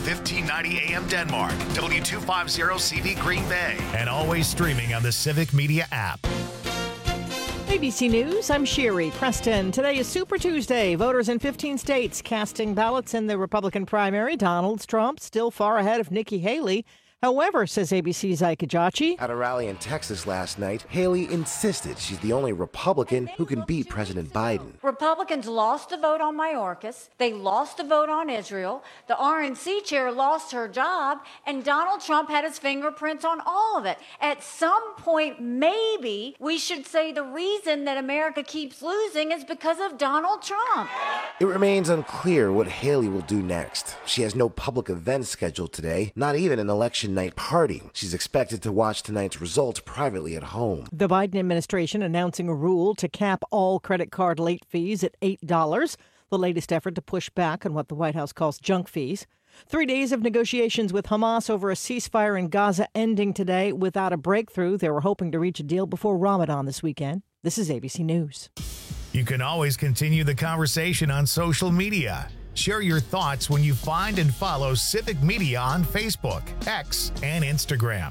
1590 AM Denmark, W250CV Green Bay, and always streaming on the Civic Media app. ABC News, I'm Sherry Preston. Today is Super Tuesday. Voters in 15 states casting ballots in the Republican primary. Donald Trump still far ahead of Nikki Haley. However, says ABC's Ike Ejiochi, at a rally in Texas last night, Haley insisted she's the only Republican who can beat President Biden. Republicans lost a vote on Mayorkas. They lost a vote on Israel. The RNC chair lost her job, and Donald Trump had his fingerprints on all of it. At some point, maybe we should say the reason that America keeps losing is because of Donald Trump. It remains unclear what Haley will do next. She has no public events scheduled today, not even an election night party. She's expected to watch tonight's results privately at home. The Biden administration announcing a rule to cap all credit card late fees at $8, the latest effort to push back on what the White House calls junk fees. 3 days of negotiations with Hamas over a ceasefire in Gaza ending today without a breakthrough. They were hoping to reach a deal before Ramadan this weekend. This is ABC News. You can always continue the conversation on social media. Share your thoughts when you find and follow Civic Media on Facebook, X, and Instagram.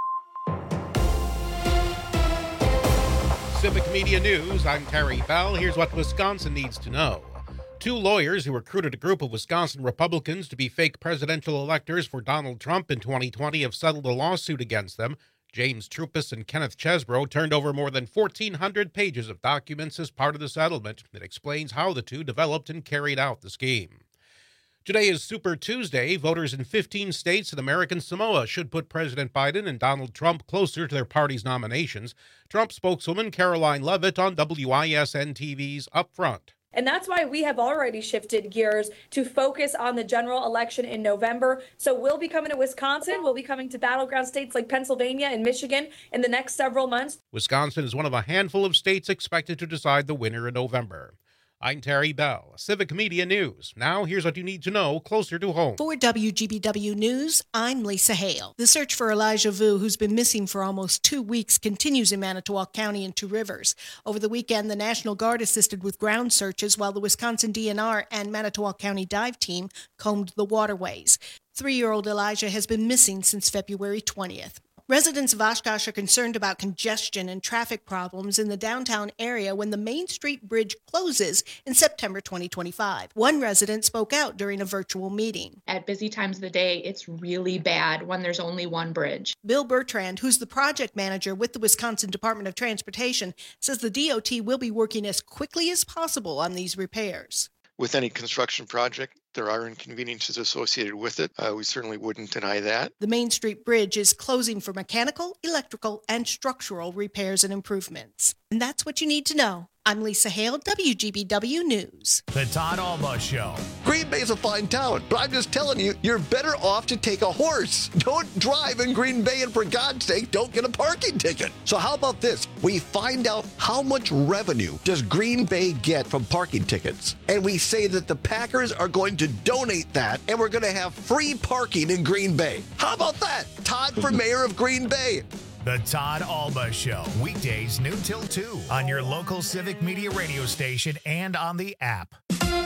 Civic Media News, I'm Terry Bell. Here's what Wisconsin needs to know. 2 lawyers who recruited a group of Wisconsin Republicans to be fake presidential electors for Donald Trump in 2020 have settled a lawsuit against them. James Trupis and Kenneth Chesbro turned over more than 1,400 pages of documents as part of the settlement that explains how the two developed and carried out the scheme. Today is Super Tuesday. Voters in 15 states and American Samoa should put President Biden and Donald Trump closer to their party's nominations. Trump spokeswoman Caroline Leavitt on WISN TV's Up Front. And that's why we have already shifted gears to focus on the general election in November. So we'll be coming to Wisconsin. We'll be coming to battleground states like Pennsylvania and Michigan in the next several months. Wisconsin is one of a handful of states expected to decide the winner in November. I'm Terry Bell, Civic Media News. Now here's what you need to know closer to home. For WGBW News, I'm Lisa Hale. The search for Elijah Vu, who's been missing for almost 2 weeks, continues in Manitowoc County and Two Rivers. Over the weekend, the National Guard assisted with ground searches while the Wisconsin DNR and Manitowoc County dive team combed the waterways. 3-year-old Elijah has been missing since February 20th. Residents of Oshkosh are concerned about congestion and traffic problems in the downtown area when the Main Street Bridge closes in September 2025. One resident spoke out during a virtual meeting. At busy times of the day, it's really bad when there's only one bridge. Bill Bertrand, who's the project manager with the Wisconsin Department of Transportation, says the DOT will be working as quickly as possible on these repairs. With any construction project, there are inconveniences associated with it. We certainly wouldn't deny that. The Main Street Bridge is closing for mechanical, electrical, and structural repairs and improvements. And that's what you need to know. I'm Lisa Hale, WGBW News. The Todd Alba Show. Green Bay's a fine town, but I'm just telling you, you're better off to take a horse. Don't drive in Green Bay, and for God's sake, don't get a parking ticket. So how about this? We find out how much revenue does Green Bay get from parking tickets, and we say that the Packers are going to donate that, and we're going to have free parking in Green Bay. How about that? Todd for mayor of Green Bay. The Todd Alba Show, weekdays noon till 2 on your local Civic Media radio station and on the app.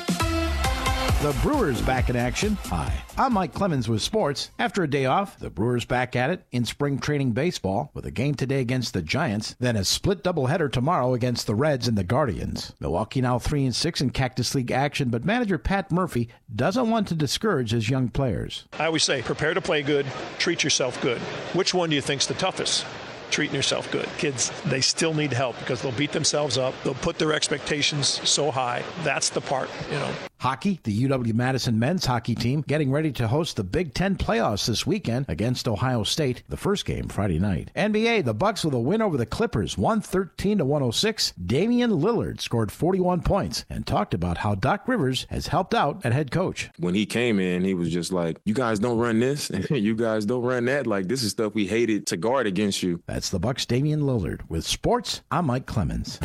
The Brewers back in action. Hi, I'm Mike Clemens with sports. After a day off, the Brewers back at it in spring training baseball with a game today against the Giants, then a split doubleheader tomorrow against the Reds and the Guardians. Milwaukee now 3-6 in Cactus League action, but manager Pat Murphy doesn't want to discourage his young players. I always say, prepare to play good, treat yourself good. Which one do you think's the toughest? Treating yourself good. Kids, they still need help because they'll beat themselves up. They'll put their expectations so high. That's the part, Hockey, the UW-Madison men's hockey team getting ready to host the Big Ten playoffs this weekend against Ohio State, the first game Friday night. NBA, the Bucks with a win over the Clippers, 113-106. Damian Lillard scored 41 points and talked about how Doc Rivers has helped out at head coach. When he came in, he was just like, you guys don't run this, you guys don't run that. Like, this is stuff we hated to guard against you. That's the Bucks' Damian Lillard. With sports, I'm Mike Clemens.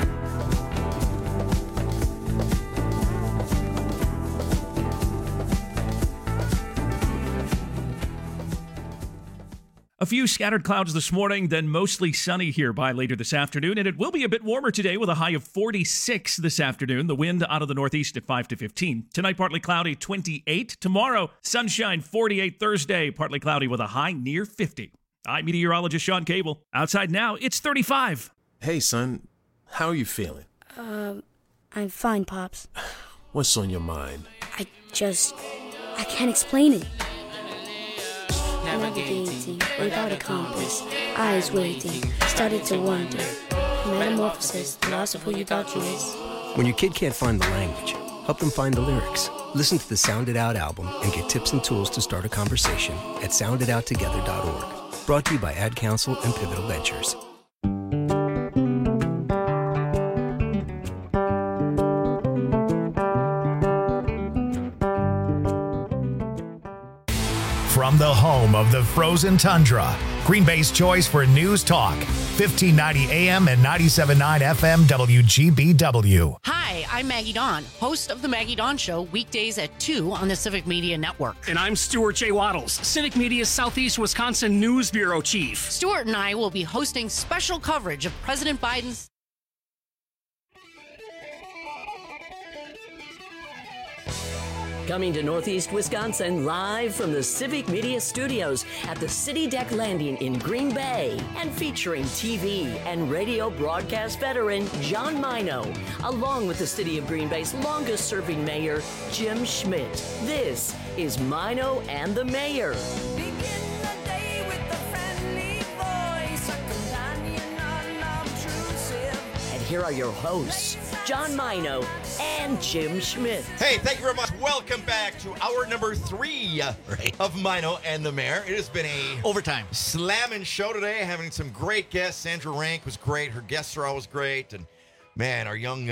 A few scattered clouds this morning, then mostly sunny here by later this afternoon, and it will be a bit warmer today with a high of 46 this afternoon. The wind out of the northeast at 5 to 15. Tonight, partly cloudy, 28. Tomorrow, sunshine, 48. Thursday, partly cloudy with a high near 50. I'm meteorologist Sean Cable. Outside now, it's 35. Hey, son. How are you feeling? I'm fine, Pops. What's on your mind? I can't explain it. Navigating without a compass, eyes waiting, started to wonder. Metamorphosis, the loss of who you thought you is. When your kid can't find the language, help them find the lyrics. Listen to the Sound It Out album and get tips and tools to start a conversation at sounditouttogether.org. Brought to you by Ad Council and Pivotal Ventures. From the home of the frozen tundra, Green Bay's choice for news talk, 1590 AM and 97.9 FM WGBW. Hi, I'm Maggie Dawn, host of The Maggie Dawn Show, weekdays at 2 on the Civic Media Network. And I'm Stuart J. Waddles, Civic Media's Southeast Wisconsin News Bureau Chief. Stuart and I will be hosting special coverage of President Biden's Coming to Northeast Wisconsin live from the Civic Media Studios at the City Deck Landing in Green Bay and featuring TV and radio broadcast veteran John Mino, along with the City of Green Bay's longest serving mayor, Jim Schmidt. This is Mino and the Mayor. And here are your hosts, John Mino and Jim Schmidt. Hey, thank you very much. Welcome back to hour number 3 of Mino and the Mayor. It has been a overtime slamming show today, having some great guests. Sandra Rank was great. Her guests are always great. And, man, our young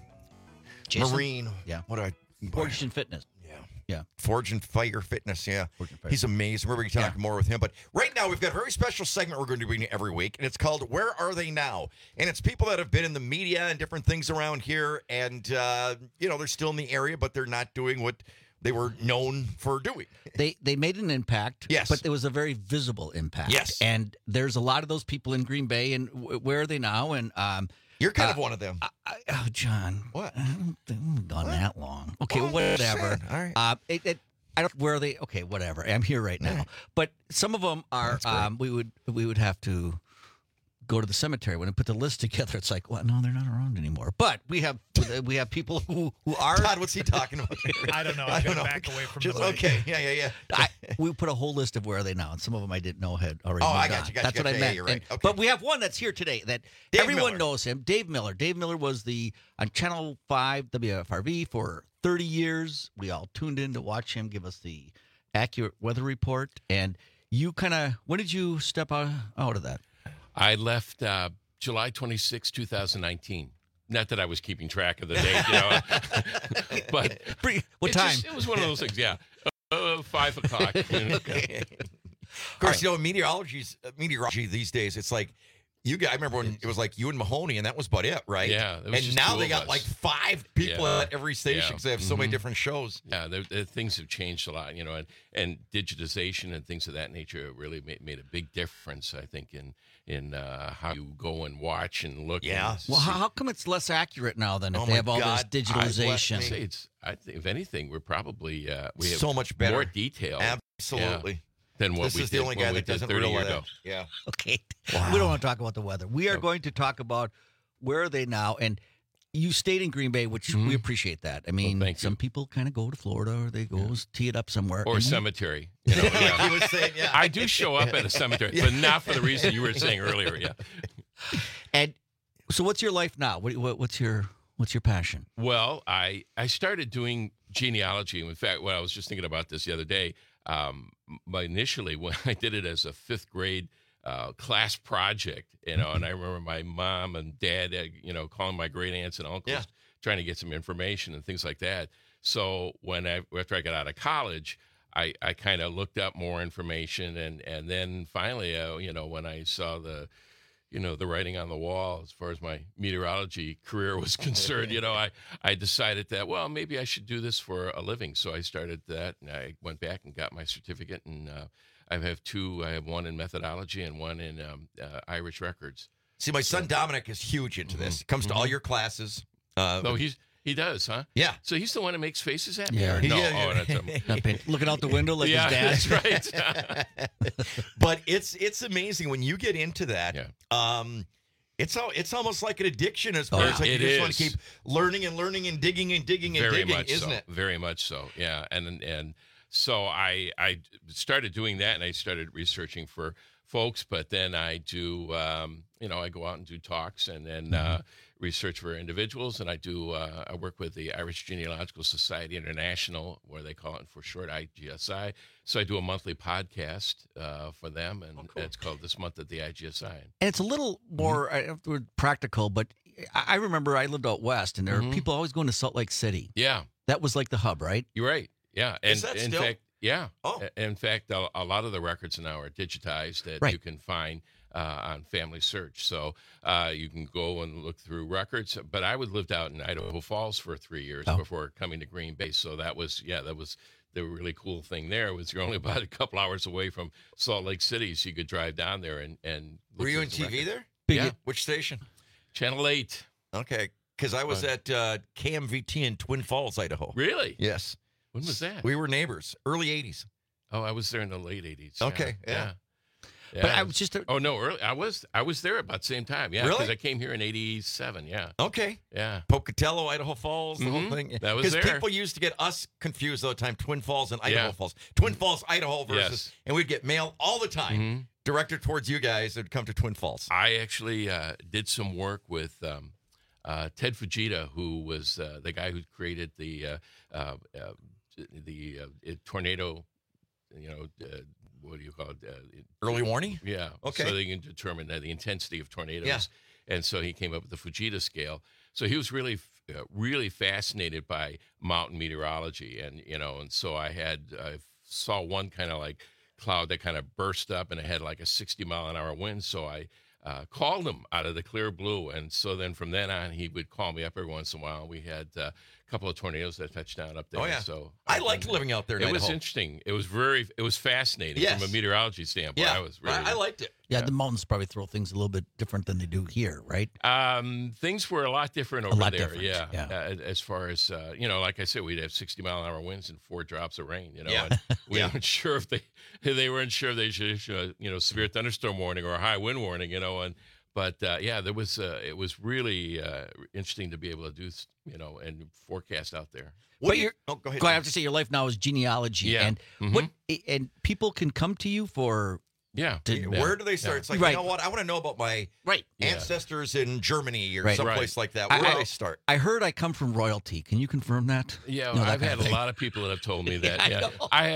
Marine. Yeah. What a Fortune Fitness. Yeah. Forge and Fire Fitness, yeah. He's amazing. We're going to talk more with him. But right now, we've got a very special segment we're going to be doing every week, and it's called Where Are They Now? And it's people that have been in the media and different things around here, and, they're still in the area, but they're not doing what they were known for doing. They made an impact, yes, but it was a very visible impact. Yes. And there's a lot of those people in Green Bay, and where are they now? And you're kind of one of them. John. What? I haven't done that long. Okay, whatever. All right. I don't. Where are they? Okay, whatever. I'm here right now. But some of them are. We would have to go to the cemetery when I put the list together. It's like, well, no, they're not around anymore. But we have people who are. Todd, what's he talking about? I don't know. I gotta back away from the mic. Okay. Yeah. We put a whole list of where are they now, and some of them I didn't know had already. Oh, moved I got on. you. That's what I meant. You're right. Okay. But we have one that's here today that Dave everyone Miller. knows him. Dave Miller. Dave Miller was on Channel 5 WFRV for 30 years. We all tuned in to watch him give us the accurate weather report. And you when did you step out of that? I left July 26, 2019. Not that I was keeping track of the date, but what time? It was one of those things, yeah. 5 o'clock. Of course, meteorology these days, it's like, I remember when it was like you and Mahoney, and that was about it, right? Yeah. And now they got like 5 people at every station because they have so many different shows. Yeah, things have changed a lot, and digitization and things of that nature really made a big difference, I think, in how you go and watch and look. Yeah. Well, how come it's less accurate now than if they have all this digitalization? I think, if anything, we're probably we have so much better, more detail. Absolutely. Yeah, than what this we is did, the only guy that doesn't 30 years realize. ago. Yeah. Okay. Wow. We don't want to talk about the weather. We are going to talk about where are they now. And you stayed in Green Bay, which we appreciate that. I mean, some people kind of go to Florida or they go tee it up somewhere. Or a cemetery. He was saying, I do show up at a cemetery, but not for the reason you were saying earlier. Yeah. And so what's your life now? What's your passion? Well, I started doing genealogy. In fact, I was just thinking about this the other day. Initially, when I did it as a 5th grade class project, and I remember my mom and dad, calling my great aunts and uncles, trying to get some information and things like that. So after I got out of college, I kind of looked up more information, and then finally, when I saw the the writing on the wall as far as my meteorology career was concerned. I decided that, well, maybe I should do this for a living. So I started that, and I went back and got my certificate, and I have two. I have one in methodology and one in Irish records. See, my son Dominic is huge into this. He comes to all your classes. He does, huh? Yeah. So he's the one that makes faces at me? Yeah. Or no. Oh, that's looking out the window like his dad. That's right. But it's amazing when you get into that. Yeah. It's almost like an addiction as far as like you just want to keep learning and digging, isn't it? Very much so. Yeah. And so I started doing that, and I started researching for folks, but then I do I go out and do talks, and then research for individuals, and I work with the Irish Genealogical Society International, where they call it for short IGSI. So I do a monthly podcast for them, and it's called This Month at the IGSI. And it's a little more practical, but I remember I lived out west, and there were people always going to Salt Lake City. Yeah. That was like the hub, right? You're right. Yeah. And is that in still? fact, yeah. Oh. In fact, a lot of the records now are digitized that you can find on Family Search. So you can go and look through records. But I lived out in Idaho Falls for 3 years before coming to Green Bay. So that was the really cool thing there was you're only about a couple hours away from Salt Lake City, so you could drive down there and look. Were you through in the TV record. there? Yeah. Which station? Channel 8. Okay. Because I was at KMVT in Twin Falls, Idaho. Really? Yes. When was that? We were neighbors, early 80s. Oh, I was there in the late 80s. Okay, yeah. But I was just early. I was there about the same time. Yeah, Really? because I came here in '87. Yeah. Okay. Yeah. Pocatello, Idaho Falls, the whole thing. That was there. Because people used to get us confused all the time, Twin Falls and Idaho Falls. Twin Falls, Idaho versus, and we'd get mail all the time directed towards you guys that would come to Twin Falls. I actually did some work with Ted Fujita, who was the guy who created the tornado, what do you call it? Early warning? Yeah. Okay. So they can determine the intensity of tornadoes. Yeah. And so he came up with the Fujita scale. So he was really, really fascinated by mountain meteorology. And so I saw one kind of like cloud that kind of burst up, and it had like a 60-mile-an-hour wind. So I called him out of the clear blue. And so then from then on, he would call me up every once in a while. We had a couple of tornadoes that touched down up there. Oh, yeah. So I liked living out there in It Idaho. was interesting. It was fascinating from a meteorology standpoint. Yeah. I liked it. Yeah, the mountains probably throw things a little bit different than they do here, right? Things were a lot different over there. Different, yeah. As far as like I said, we'd have 60-mile-an-hour winds and 4 drops of rain. Yeah. And we weren't sure if they weren't sure if they should issue a severe thunderstorm warning or a high wind warning. But there was it was really interesting to be able to do and forecast out there. Go ahead. I have to say, your life now is genealogy, and and people can come to you for. Yeah. Where do they start? It's like, you know what? I want to know about my ancestors in Germany or someplace like that. Where do they start? I heard I come from royalty. Can you confirm that? Yeah, No, I've that had kind of a lot of people that have told me that. Yeah,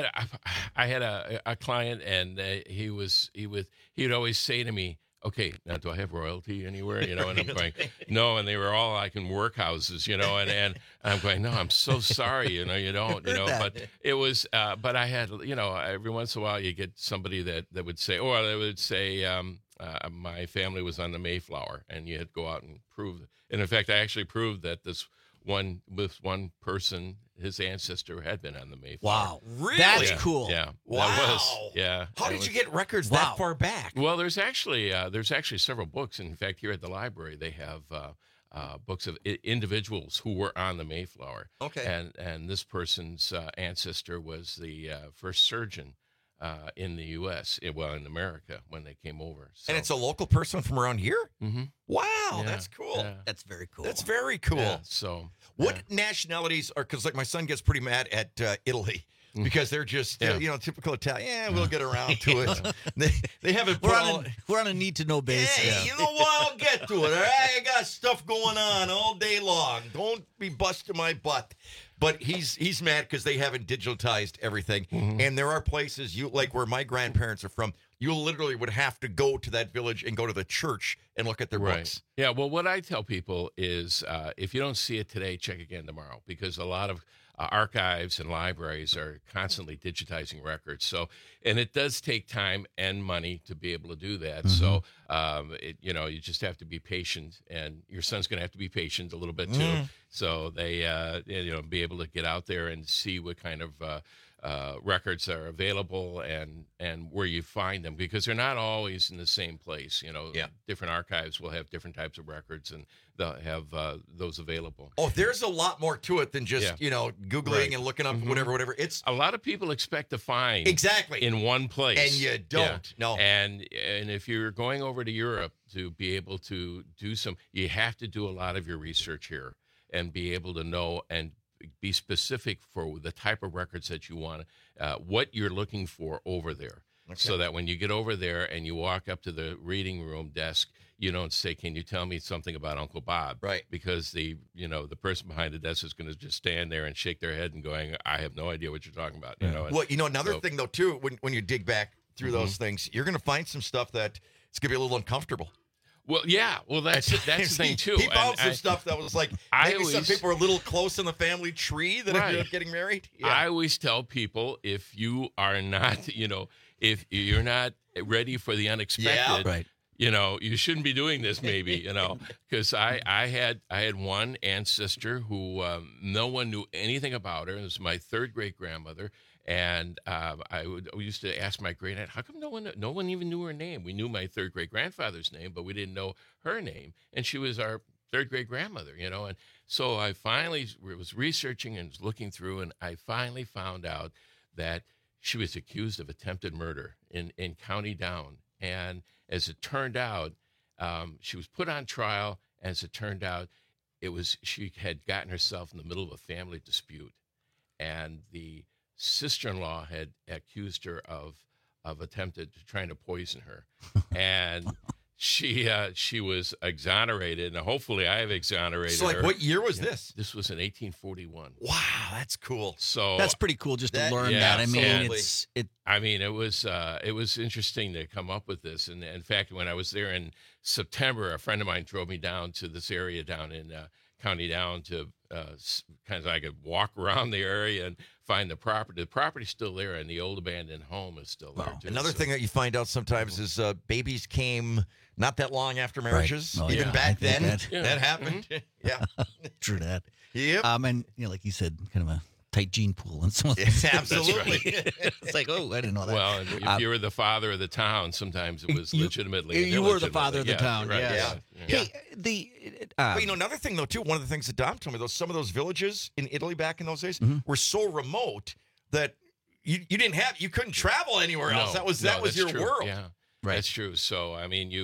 I had a client, and he would always say to me, okay, now do I have royalty anywhere? And I'm going, no. And they were all like in workhouses, and I'm going, no, I'm so sorry, you don't, but it was, but I had, every once in a while you get somebody that would say, or they would say, my family was on the Mayflower, and you had to go out and prove it. And in fact, I actually proved that this one person, his ancestor had been on the Mayflower. Wow. Really? That's cool. Yeah. Wow. That was, yeah. How did you get records that far back? Well, there's actually several books. In fact, here at the library, they have books of individuals who were on the Mayflower. Okay. And this person's ancestor was the first surgeon in the U.S., in America, when they came over. So. And it's a local person from around here? Mm-hmm. Wow, that's cool. Yeah. That's very cool. That's very cool. Yeah, so, what nationalities are, because like my son gets pretty mad at Italy. Because they're just, typical Italian. Yeah, we'll get around to it. They haven't put we're on a need-to-know basis. Hey, you know what? I'll get to it. All right? I got stuff going on all day long. Don't be busting my butt. But he's mad because they haven't digitized everything. Mm-hmm. And there are places, like where my grandparents are from, you literally would have to go to that village and go to the church and look at their books. Yeah, well, what I tell people is if you don't see it today, check again tomorrow. Because a lot of archives and libraries are constantly digitizing records. So, and it does take time and money to be able to do that. So, you just have to be patient, and your son's going to have to be patient a little bit too. So they, be able to get out there and see what kind of records are available and where you find them, because they're not always in the same place. Different archives will have different types of records, and they'll have those available. Oh, there's a lot more to it than just Googling and looking up whatever. It's a lot of people expect to find exactly in one place, and you don't. No, and if you're going over to Europe to be able to do you have to do a lot of your research here and be able to know and be specific for the type of records that you want, what you're looking for over there. Okay. So that when you get over there and you walk up to the reading room desk, you don't say, "Can you tell me something about Uncle Bob?" Right. Because the person behind the desk is going to just stand there and shake their head and going, "I have no idea what you're talking about." Another thing though too, when you dig back through those things, you're going to find some stuff that it's going to be a little uncomfortable. Well, yeah. Well, that's the thing too. He found some stuff that was like maybe some people are a little close in the family tree that ended up getting married. Yeah. I always tell people, if you are not, if you're not ready for the unexpected, you shouldn't be doing this. Maybe because I had one ancestor who no one knew anything about her. It was my third great grandmother. And we used to ask my great aunt, how come no one even knew her name? We knew my third great grandfather's name, but we didn't know her name. And she was our third great grandmother, And so I finally was researching and was looking through, and I finally found out that she was accused of attempted murder in County Down. And as it turned out, she was put on trial. As it turned out, she had gotten herself in the middle of a family dispute, and the sister-in-law had accused her of trying to poison her, and she was exonerated, and hopefully I have exonerated her. What year was this? This was in 1841. Wow, that's cool. So that's pretty cool just to learn that. I mean, it was interesting to come up with this, and in fact, when I was there in September, a friend of mine drove me down to this area down in County Down to kind of so I could walk around the area and find the property. The property's still there, and the old abandoned home is still there. Too, Another thing that you find out sometimes is babies came not that long after marriages. Right. Even back then, that happened. Yeah, true that. Yep. And like you said, kind of a tight gene pool and some of those. Absolutely. It's like, oh, I didn't know that. Well, and if you were the father of the town, sometimes it was legitimately. You were the father of the town. Right, yeah. Hey, another thing though too. One of the things that Dom told me, some of those villages in Italy back in those days were so remote that you couldn't travel anywhere else. That was your true. world. Yeah, right. That's true. So I mean,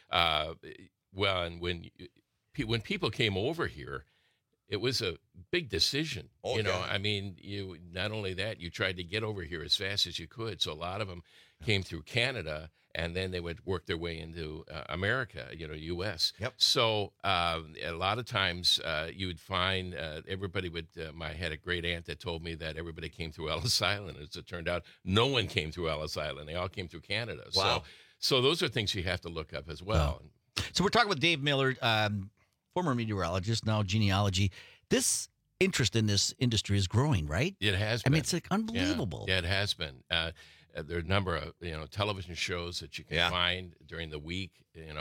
and when people came over here, it was a big decision. Okay. I mean, not only that, you tried to get over here as fast as you could. So a lot of them came through Canada, and then they would work their way into America, U.S. Yep. So a lot of times you would find everybody would. I had a great aunt that told me that everybody came through Ellis Island. As it turned out, no one came through Ellis Island. They all came through Canada. Wow. So those are things you have to look up as well. Wow. So we're talking with Dave Miller, former meteorologist, now genealogy. This interest in this industry is growing, right? It has been. I mean, it's like unbelievable. Yeah, it has been. There are a number of television shows that you can find during the week, and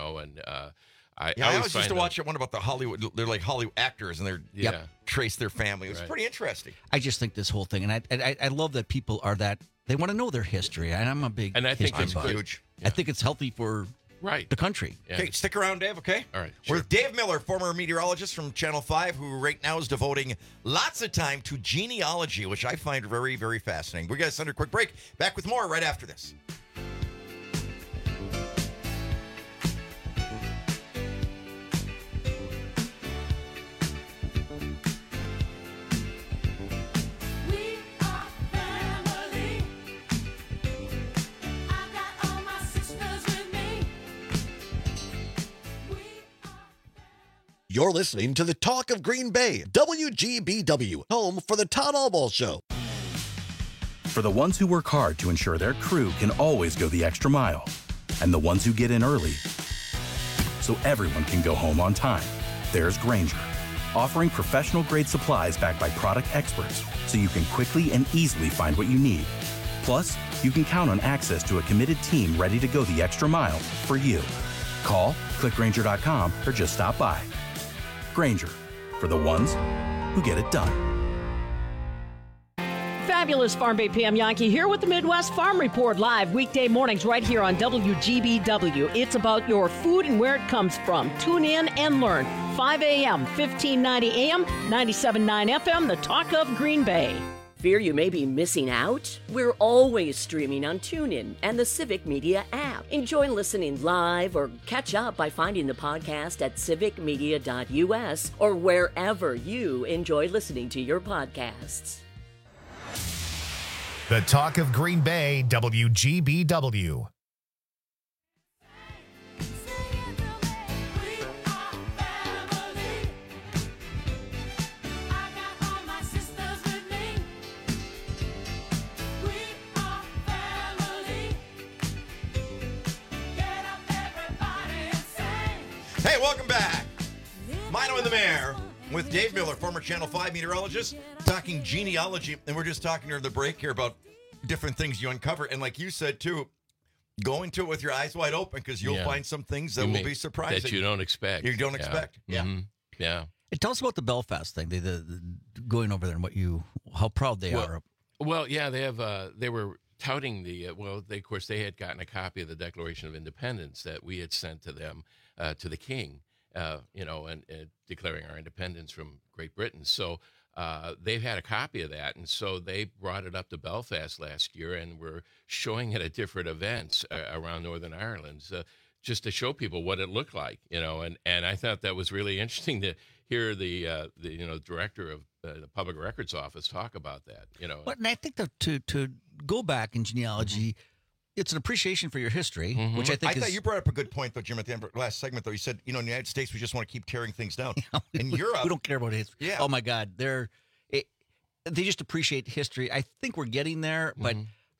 I always used to watch one about the Hollywood. They're like Hollywood actors, and they're trace their family. It was pretty interesting. I just think this whole thing, and I love that people are that they want to know their history. And I'm a big and I think history buff. Huge. I think it's healthy for the country. Yeah. Okay, stick around, Dave, okay? All right. Sure. We're with Dave Miller, former meteorologist from Channel 5, who right now is devoting lots of time to genealogy, which I find very, very fascinating. We got to send a quick break. Back with more right after this. You're listening to the Talk of Green Bay, WGBW, home for the Todd Albaugh Show. For the ones who work hard to ensure their crew can always go the extra mile, and the ones who get in early so everyone can go home on time, there's Grainger, offering professional-grade supplies backed by product experts so you can quickly and easily find what you need. Plus, you can count on access to a committed team ready to go the extra mile for you. Call, click Grainger.com, or just stop by. Grainger, for the ones who get it done. Fabulous Farm Bay Pam Yankee here with the Midwest Farm Report live weekday mornings right here on WGBW. It's about your food and where it comes from. Tune in and learn. 5 a.m., 1590 a.m., 97.9 FM, the talk of Green Bay. Fear you may be missing out? We're always streaming on TuneIn and the Civic Media app. Enjoy listening live or catch up by finding the podcast at civicmedia.us or wherever you enjoy listening to your podcasts. The talk of Green Bay, WGBW. Hey, welcome back. Mino and the Mayor with Dave Miller, former Channel 5 meteorologist, talking genealogy. And we're just talking during the break here about different things you uncover. And like you said, too, go into it with your eyes wide open because you'll find some things that will be surprising. That you don't expect. You don't expect. Yeah. Mm-hmm. Yeah. And tell us about the Belfast thing, the going over there and how proud they are. Well, yeah, they were touting of course, they had gotten a copy of the Declaration of Independence that we had sent to them, to the King, and declaring our independence from Great Britain. So they've had a copy of that, and so they brought it up to Belfast last year, and we're showing it at different events around Northern Ireland, just to show people what it looked like, and I thought that was really interesting to hear the director of the Public Records Office talk about that, But and I think that to go back in genealogy, it's an appreciation for your history, which I think I thought you brought up a good point, though, Jim, at the end of the last segment, though. You said, in the United States, we just want to keep tearing things down. In Europe, we don't care about history. Yeah. Oh, my God. They just appreciate history. I think we're getting there, but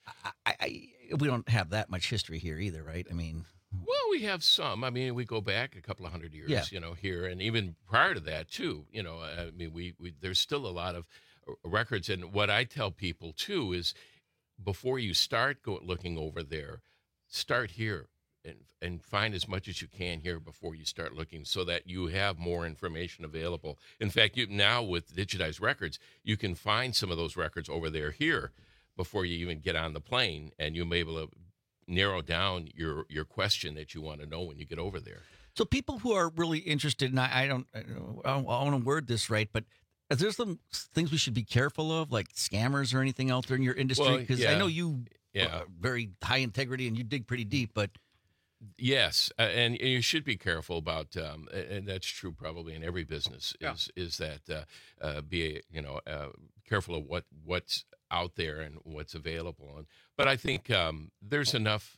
we don't have that much history here either, right? I mean... Well, we have some. I mean, we go back a couple of hundred years, here, and even prior to that, too. I mean, we there's still a lot of records. And what I tell people, too, is before you start looking over there, start here and find as much as you can here before you start looking so that you have more information available. In fact, now with digitized records, you can find some of those records over there here before you even get on the plane, and you'll be able to narrow down your question that you want to know when you get over there. So people who are really interested, and I want to word this right, but are there some things we should be careful of, like scammers or anything out there in your industry? Because I know you are very high integrity and you dig pretty deep, but... Yes, and you should be careful about, and that's true probably in every business, is that be careful of what's out there and what's available. But I think there's enough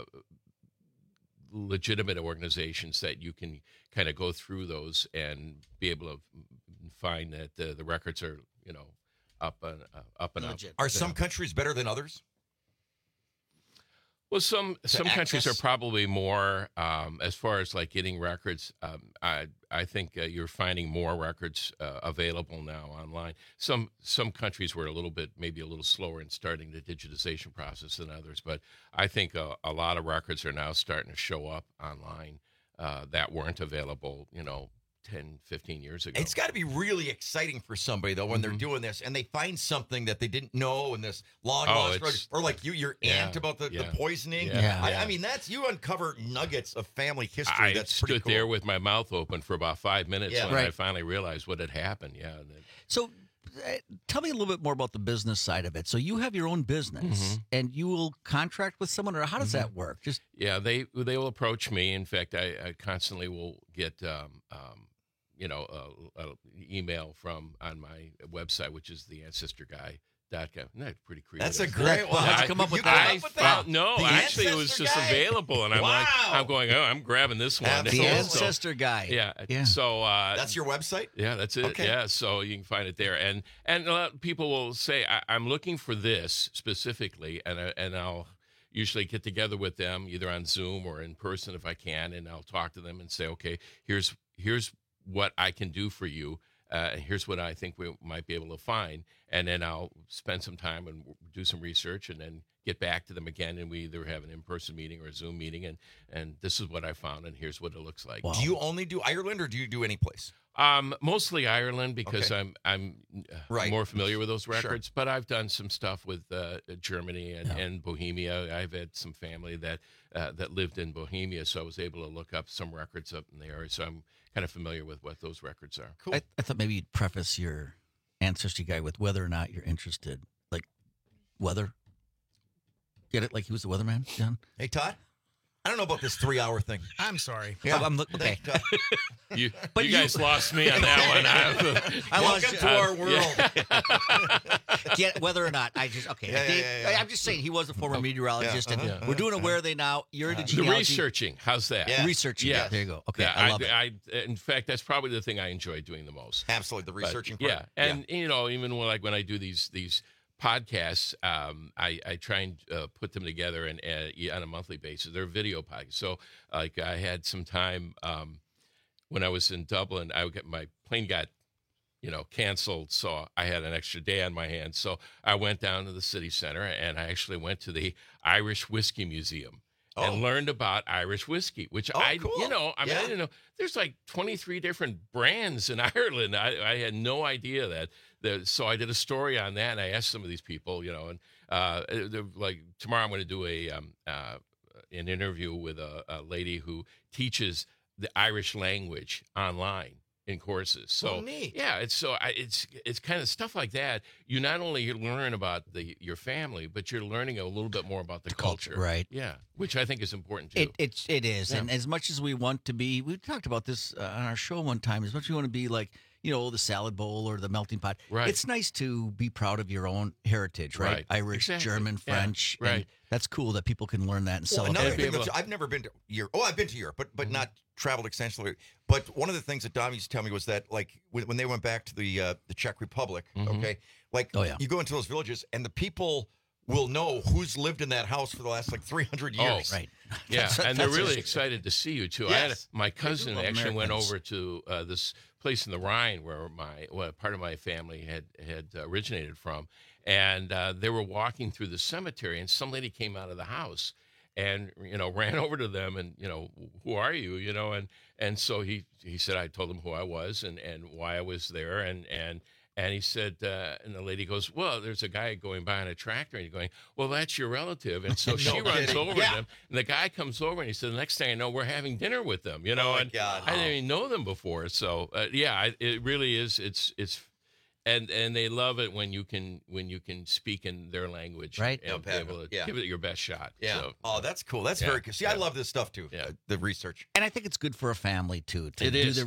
legitimate organizations that you can kind of go through those and be able to find that the records are up and up. Are some countries better than others? Well, some countries are probably more as far as like getting records. I think you're finding more records available now online. Some countries were maybe a little slower in starting the digitization process than others, but I think a lot of records are now starting to show up online that weren't available, 10, 15 years ago. It's got to be really exciting for somebody, though, when they're doing this and they find something that they didn't know in this long lost road, or like your aunt about the poisoning. Yeah. I mean, you uncover nuggets of family history. I That's pretty stood cool. there with my mouth open for about 5 minutes when I finally realized what had happened. Yeah. So tell me a little bit more about the business side of it. So you have your own business and you will contract with someone, or how does that work? They will approach me. In fact, I constantly will get email on my website, which is the ancestorguy.com. Isn't that pretty creative? That's a great one. How'd you come up with that? No, actually, it was just available, and I'm going, I'm grabbing this one. The Ancestor Guy. Yeah. So that's your website? Yeah, that's it. Okay. Yeah, so you can find it there, and a lot of people will say, I'm looking for this specifically, and I'll usually get together with them either on Zoom or in person if I can, and I'll talk to them and say, okay, here's what I can do for you. here's what I think we might be able to find. And then I'll spend some time and do some research and then get back to them again. And we either have an in-person meeting or a Zoom meeting. And this is what I found, and here's what it looks like. Wow. Do you only do Ireland, or do you do any place? Mostly Ireland, because I'm more familiar with those records. Sure. But I've done some stuff with Germany and Bohemia. I've had some family that lived in Bohemia, so I was able to look up some records up in the area. So I'm kind of familiar with what those records are. Cool. I thought maybe you'd preface your ancestry guide with whether or not you're interested, like weather. Get it? Like he was the weatherman, John? Hey, Todd? I don't know about this 3-hour thing. I'm sorry. Yeah. Okay. You guys lost me on that one. I lost you to our world. Get whether or not I just I'm just saying he was a former meteorologist, and we're doing a Where Are They Now. You're into genealogy. The researching. How's that? Yeah. Researching. Yeah. There you go. Okay, I love it. In fact, that's probably the thing I enjoy doing the most. Absolutely, the researching part. Yeah, and even when I do these podcasts, I try and put them together and on a monthly basis. They're video podcasts. So like I had some time when I was in Dublin, my plane got canceled, so I had an extra day on my hands. So I went down to the city center and I actually went to the Irish Whiskey Museum and learned about Irish whiskey, which cool. I didn't know. There's like 23 different brands in Ireland. I had no idea that. So I did a story on that, and I asked some of these people, and like tomorrow I'm going to do an interview with a lady who teaches the Irish language online in courses. So neat. Yeah, it's kind of stuff like that. You not only learn about your family, but you're learning a little bit more about the culture. Right. Yeah, which I think is important too. It is, and as much as we want to be, we talked about this on our show one time. As much as we want to be like, the salad bowl or the melting pot. Right. It's nice to be proud of your own heritage, right? Irish, exactly. German, French. Right. And that's cool that people can learn that and celebrate. Another thing I've never been to Europe. Oh, I've been to Europe, but not traveled extensively. But one of the things that Dom used to tell me was that, like, when they went back to the Czech Republic, you go into those villages and the people will know who's lived in that house for the last 300 years. Oh, right. Yeah, and they're really excited to see you too. Yes. My cousin actually went Americans. over to this place in the Rhine where part of my family had originated from, and they were walking through the cemetery, and some lady came out of the house and ran over to them and who are you, and so he said, I told him who I was and why I was there, and he said, and the lady goes, well, there's a guy going by on a tractor. And he's going, well, that's your relative. And so she runs over to him. And the guy comes over and he said, the next thing I know, we're having dinner with them, and God. I didn't even know them before. So, it really is. And they love it when you can speak in their language. Right. And be able to give it your best shot. Yeah. So, oh, that's cool. That's very cool. See, I love this stuff too, the research. And I think it's good for a family, too. It is.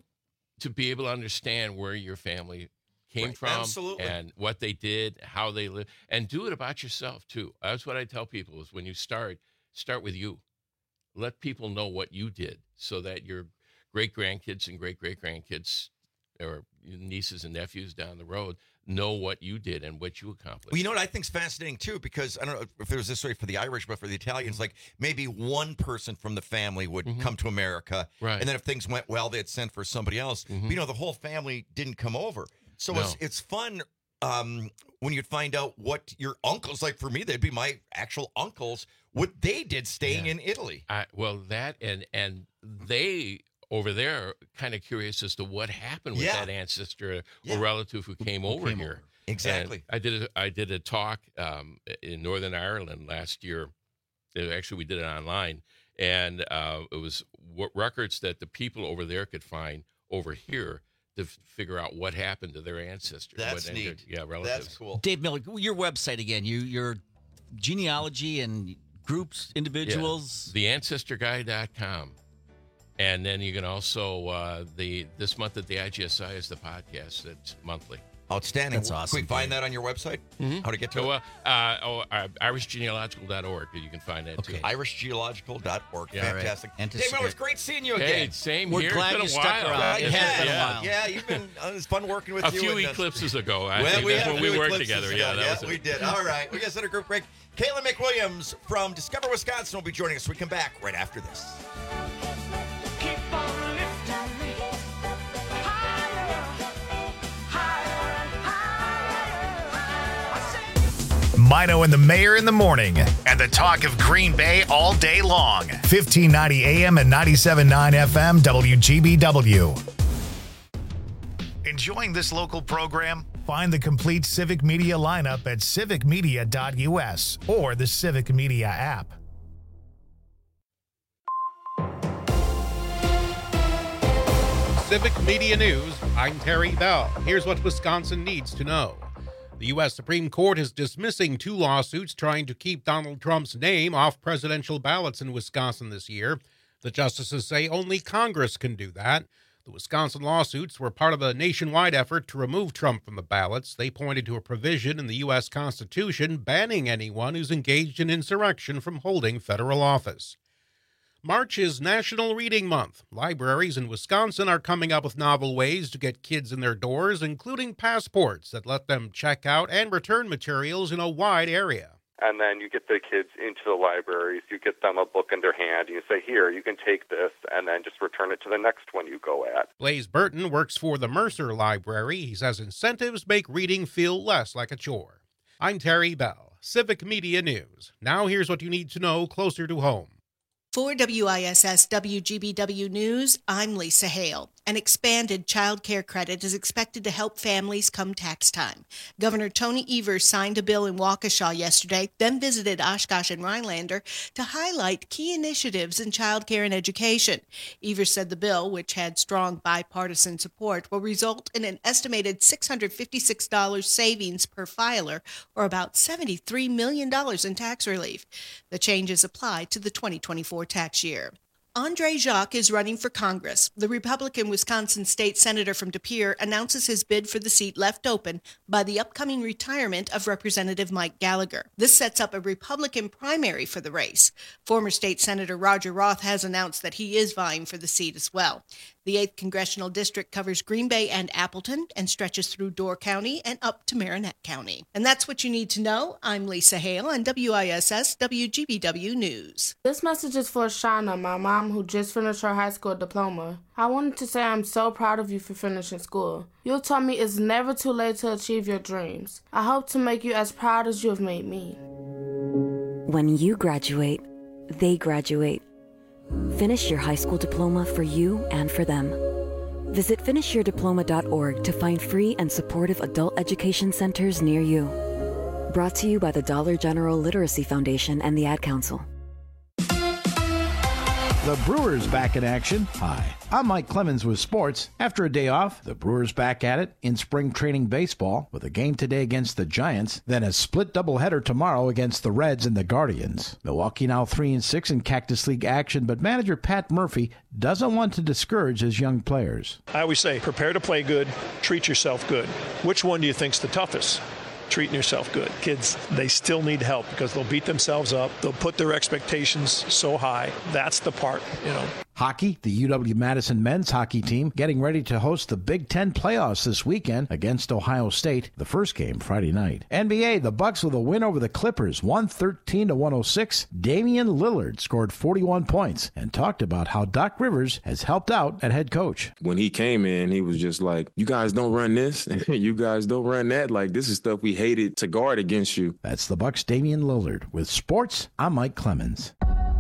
To be able to understand where your family came from, absolutely. And what they did, how they live, and do it about yourself too. That's what I tell people: is when you start with you. Let people know what you did, so that your great grandkids and great grandkids, or nieces and nephews down the road, know what you did and what you accomplished. Well, you know what I think is fascinating too, because I don't know if it was this way for the Irish, but for the Italians, like maybe one person from the family would come to America, and then if things went well, they'd send for somebody else. But, the whole family didn't come over. So it's fun when you'd find out what your uncles, like for me, they'd be my actual uncles, what they did staying in Italy. That and they over there kind of curious as to what happened with that ancestor or relative who came over here. Exactly. And I did a talk in Northern Ireland last year. Actually, we did it online, and it was records that the people over there could find over here to figure out what happened to their ancestors. That's neat. Relatives. That's cool. Dave Miller, your website again, your genealogy and groups, individuals. TheAncestorGuy.com. And then you can also, this month at the IGSI is the podcast that's monthly. Outstanding. That's awesome. Can we find that on your website? How to get to it? IrishGenealogical.org. You can find that too. IrishGenealogical.org. Yeah, Fantastic. Right. Dave Miller, it's great seeing you again. Hey, same We're here. glad it's you been a stuck while. around. It has been a while. Yeah, you've been. It's fun working with A you. few eclipses ago. I Well, think we that's had when a few we worked eclipses together. ago. Yeah, we did. All right. We got to set a group break. Kayla McWilliams from Discover Wisconsin will be joining us. We come back right after this. Keep on lifting me higher. Mino and the Mayor in the morning, and the talk of Green Bay all day long. 1590 AM and 97.9 FM WGBW. Enjoying this local program? Find the complete Civic Media lineup at civicmedia.us or the Civic Media app. Civic Media News, I'm Terry Bell. Here's what Wisconsin needs to know. The U.S. Supreme Court is dismissing 2 lawsuits trying to keep Donald Trump's name off presidential ballots in Wisconsin this year. The justices say only Congress can do that. The Wisconsin lawsuits were part of a nationwide effort to remove Trump from the ballots. They pointed to a provision in the U.S. Constitution banning anyone who's engaged in insurrection from holding federal office. March is National Reading Month. Libraries in Wisconsin are coming up with novel ways to get kids in their doors, including passports that let them check out and return materials in a wide area. And then you get the kids into the libraries, you get them a book in their hand, and you say, here, you can take this, and then just return it to the next one you go at. Blaze Burton works for the Mercer Library. He says incentives make reading feel less like a chore. I'm Terry Bell, Civic Media News. Now here's what you need to know closer to home. For WISS WGBW News, I'm Lisa Hale. An expanded child care credit is expected to help families come tax time. Governor Tony Evers signed a bill in Waukesha yesterday, then visited Oshkosh and Rhinelander to highlight key initiatives in child care and education. Evers said the bill, which had strong bipartisan support, will result in an estimated $656 savings per filer, or about $73 million in tax relief. The changes apply to the 2024 tax year. Andre Jacques is running for Congress. The Republican Wisconsin State Senator from De Pere announces his bid for the seat left open by the upcoming retirement of Representative Mike Gallagher. This sets up a Republican primary for the race. Former State Senator Roger Roth has announced that he is vying for the seat as well. The 8th Congressional District covers Green Bay and Appleton and stretches through Door County and up to Marinette County. And that's what you need to know. I'm Lisa Hale on WISS WGBW News. This message is for Shauna, my mom, who just finished her high school diploma. I wanted to say I'm so proud of you for finishing school. You taught me it's never too late to achieve your dreams. I hope to make you as proud as you have made me. When you graduate, they graduate. Finish your high school diploma for you and for them. Visit finishyourdiploma.org to find free and supportive adult education centers near you. Brought to you by the Dollar General Literacy Foundation and the Ad Council. The Brewers back in action. Hi, I'm Mike Clemens with sports. After a day off, the Brewers back at it in spring training baseball with a game today against the Giants, then a split doubleheader tomorrow against the Reds and the Guardians. Milwaukee now 3-6 in Cactus League action, but manager Pat Murphy doesn't want to discourage his young players. I always say, prepare to play good, treat yourself good. Which one do you think's the toughest? Treating yourself good. Kids, they still need help because they'll beat themselves up. They'll put their expectations so high. That's the part, Hockey, the UW-Madison men's hockey team getting ready to host the Big Ten playoffs this weekend against Ohio State, the first game Friday night. NBA, the Bucks with a win over the Clippers, 113-106. Damian Lillard scored 41 points and talked about how Doc Rivers has helped out at head coach. When he came in, he was just like, you guys don't run this, you guys don't run that. Like, this is stuff we hated to guard against you. That's the Bucks' Damian Lillard. With sports, I'm Mike Clemens.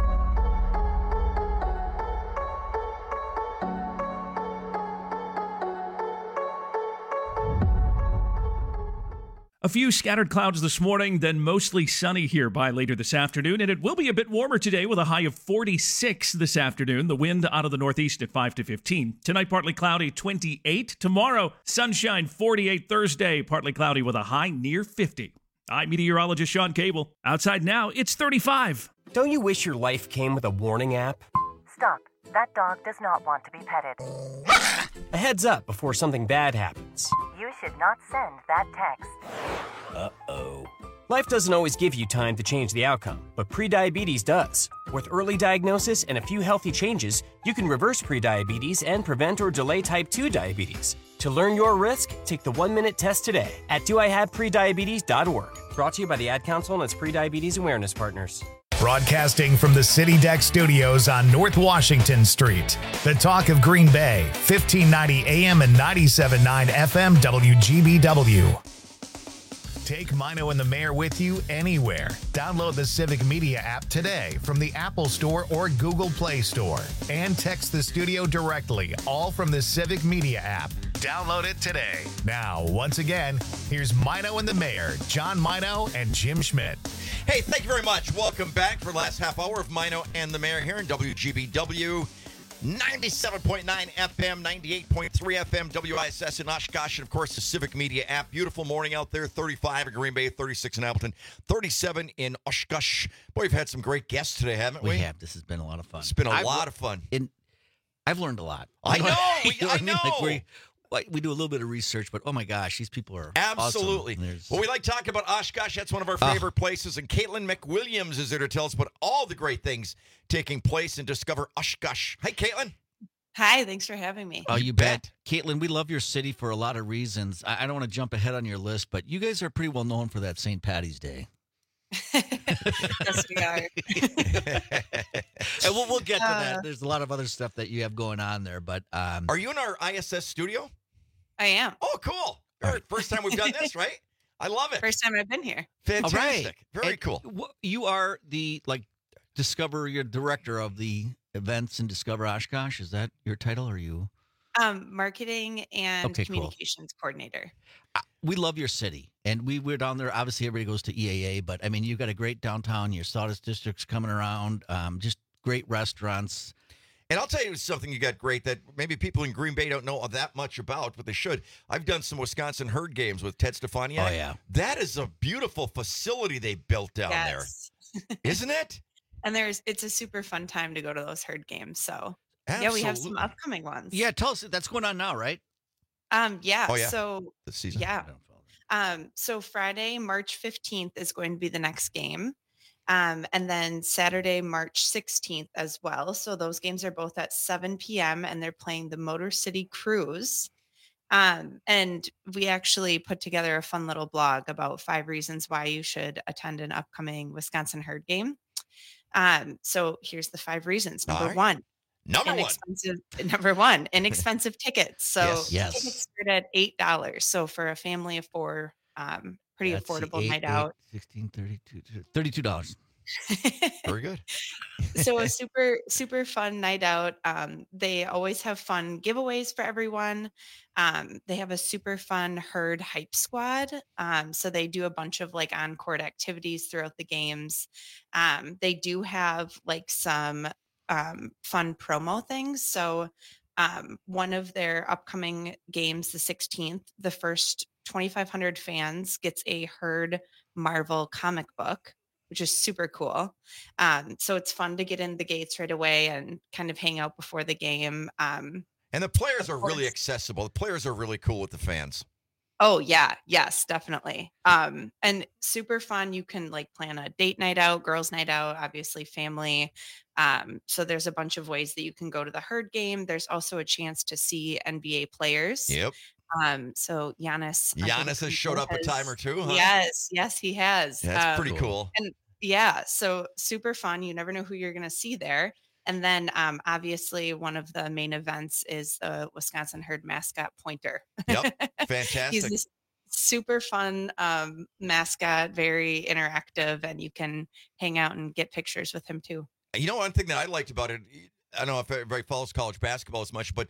A few scattered clouds this morning, then mostly sunny here by later this afternoon, and it will be a bit warmer today with a high of 46 this afternoon. The wind out of the northeast at 5 to 15. Tonight, partly cloudy, 28. Tomorrow, sunshine, 48. Thursday, partly cloudy with a high near 50. I'm meteorologist Sean Cable. Outside now, it's 35. Don't you wish your life came with a warning app? Stop. That dog does not want to be petted. A heads up before something bad happens. You should not send that text. Uh-oh. Life doesn't always give you time to change the outcome, but prediabetes does. With early diagnosis and a few healthy changes, you can reverse prediabetes and prevent or delay type 2 diabetes. To learn your risk, take the 1-minute test today at doihaveprediabetes.org. Brought to you by the Ad Council and its prediabetes awareness partners. Broadcasting from the City Deck Studios on North Washington Street. The talk of Green Bay, 1590 AM and 97.9 FM WGBW. Take Mino and the Mayor with you anywhere. Download the Civic Media app today from the Apple Store or Google Play Store. And text the studio directly, all from the Civic Media app. Download it today. Now, once again, here's Mino and the Mayor, John Mino and Jim Schmidt. Hey, thank you very much. Welcome back for the last half hour of Mino and the Mayor here in WGBW. 97.9 FM, 98.3 FM, WISS in Oshkosh, and of course the Civic Media app. Beautiful morning out there, 35 in Green Bay, 36 in Appleton, 37 in Oshkosh. Boy, we've had some great guests today, haven't we? We have. This has been a lot of fun. It's been a lot of fun. I've learned a lot. I know. I know. We do a little bit of research, but oh my gosh, these people are absolutely awesome. Well, we like talking about Oshkosh. That's one of our favorite places. And Caitlin McWilliams is there to tell us about all the great things taking place in Discover Oshkosh. Hi, Caitlin. Hi, thanks for having me. Oh, you bet. Caitlin, we love your city for a lot of reasons. I don't want to jump ahead on your list, but you guys are pretty well known for that St. Patty's Day. Yes, we are. And we'll get to that. There's a lot of other stuff that you have going on there, but are you in our ISS studio? I am. Oh, cool. First time we've done this, right? I love it. First time I've been here. Fantastic. Very cool. You are the you're director of the events in Discover Oshkosh. Is that your title, or are you? Marketing and communications coordinator. We love your city, and we're down there. Obviously, everybody goes to EAA, but I mean, you've got a great downtown. Your sawdust district's coming around. Just great restaurants. And I'll tell you something you got great that maybe people in Green Bay don't know that much about, but they should. I've done some Wisconsin herd games with Ted Stefaniak. Oh, yeah. That is a beautiful facility they built down there. Isn't it? And it's a super fun time to go to those herd games. So, absolutely. we have some upcoming ones. Yeah, tell us. That's going on now, right? Yeah. Oh, yeah. So, the season. Yeah. So Friday, March 15th is going to be the next game. And then Saturday, March 16th as well. So those games are both at 7 p.m. and they're playing the Motor City Cruise. And we actually put together a fun little blog about 5 reasons why you should attend an upcoming Wisconsin herd game. So here's the 5 reasons. Number one, inexpensive tickets. So tickets start at $8. So for a family of 4, pretty affordable night out. $32. Very good. So a super fun night out. They always have fun giveaways for everyone. They have a super fun herd hype squad. So they do a bunch of on-court activities throughout the games. They do have some fun promo things. So one of their upcoming games, the 16th, the first 2,500 fans gets a Herd Marvel comic book, which is super cool. So it's fun to get in the gates right away and kind of hang out before the game. And the players are really accessible. The players are really cool with the fans. Oh, yeah. Yes, definitely. And super fun. You can plan a date night out, girls night out, obviously family. So there's a bunch of ways that you can go to the herd game. There's also a chance to see NBA players. Yep. So Giannis has showed up a time or two, huh? Yes, he has. That's pretty cool. And so super fun. You never know who you're going to see there. And then obviously one of the main events is the Wisconsin herd mascot Pointer. Yep. Fantastic. He's this super fun mascot, very interactive, and you can hang out and get pictures with him too. You know, one thing that I liked about it, I don't know if everybody follows college basketball as much, but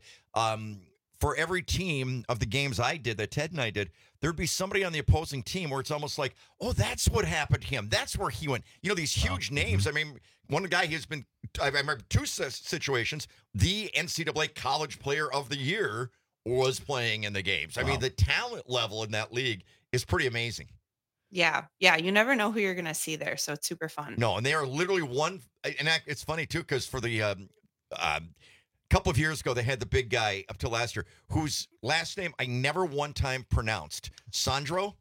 for every team of the games I did, that Ted and I did, there'd be somebody on the opposing team where it's almost like, oh, that's what happened to him. That's where he went. You know, these huge names. I mean, one guy who's been, I remember 2 situations, the NCAA College Player of the Year was playing in the games. I mean, the talent level in that league is pretty amazing. Yeah. You never know who you're going to see there, so it's super fun. No, and they are literally one, and it's funny, too, because for the couple of years ago, they had the big guy up till last year, whose last name I never one time pronounced. Sandro?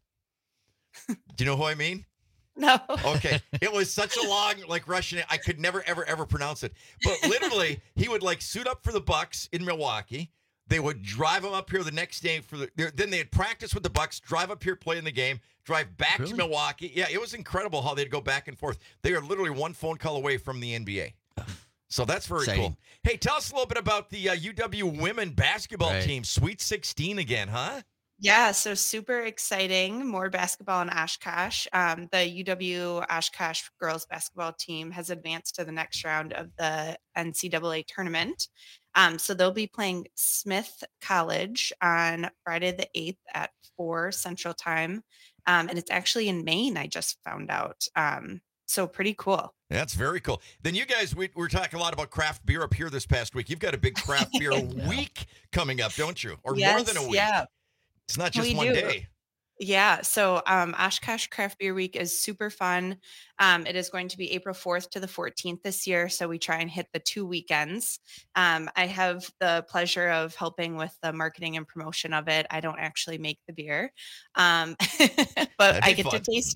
Do you know who I mean? No. Okay. It was such a long, Russian name. I could never, ever pronounce it. But literally, he would, suit up for the Bucks in Milwaukee. They would drive him up here the next day. Then they'd practice with the Bucks, drive up here, play in the game, drive back to Milwaukee. Yeah, it was incredible how they'd go back and forth. They are literally one phone call away from the NBA. So that's very cool. Hey, tell us a little bit about the UW women basketball team, Sweet 16 again, huh? Yeah, so super exciting. More basketball in Oshkosh. The UW Oshkosh girls basketball team has advanced to the next round of the NCAA tournament. So they'll be playing Smith College on Friday the 8th at 4 Central Time. And it's actually in Maine, I just found out. So pretty cool. That's very cool. Then you guys, we're talking a lot about craft beer up here this past week. You've got a big craft beer week coming up, don't you? Or more than a week. Yeah. It's not just one day. Yeah. So Oshkosh Craft Beer Week is super fun. It is going to be April 4th to the 14th this year. So we try and hit the 2 weekends. I have the pleasure of helping with the marketing and promotion of it. I don't actually make the beer, but I get to taste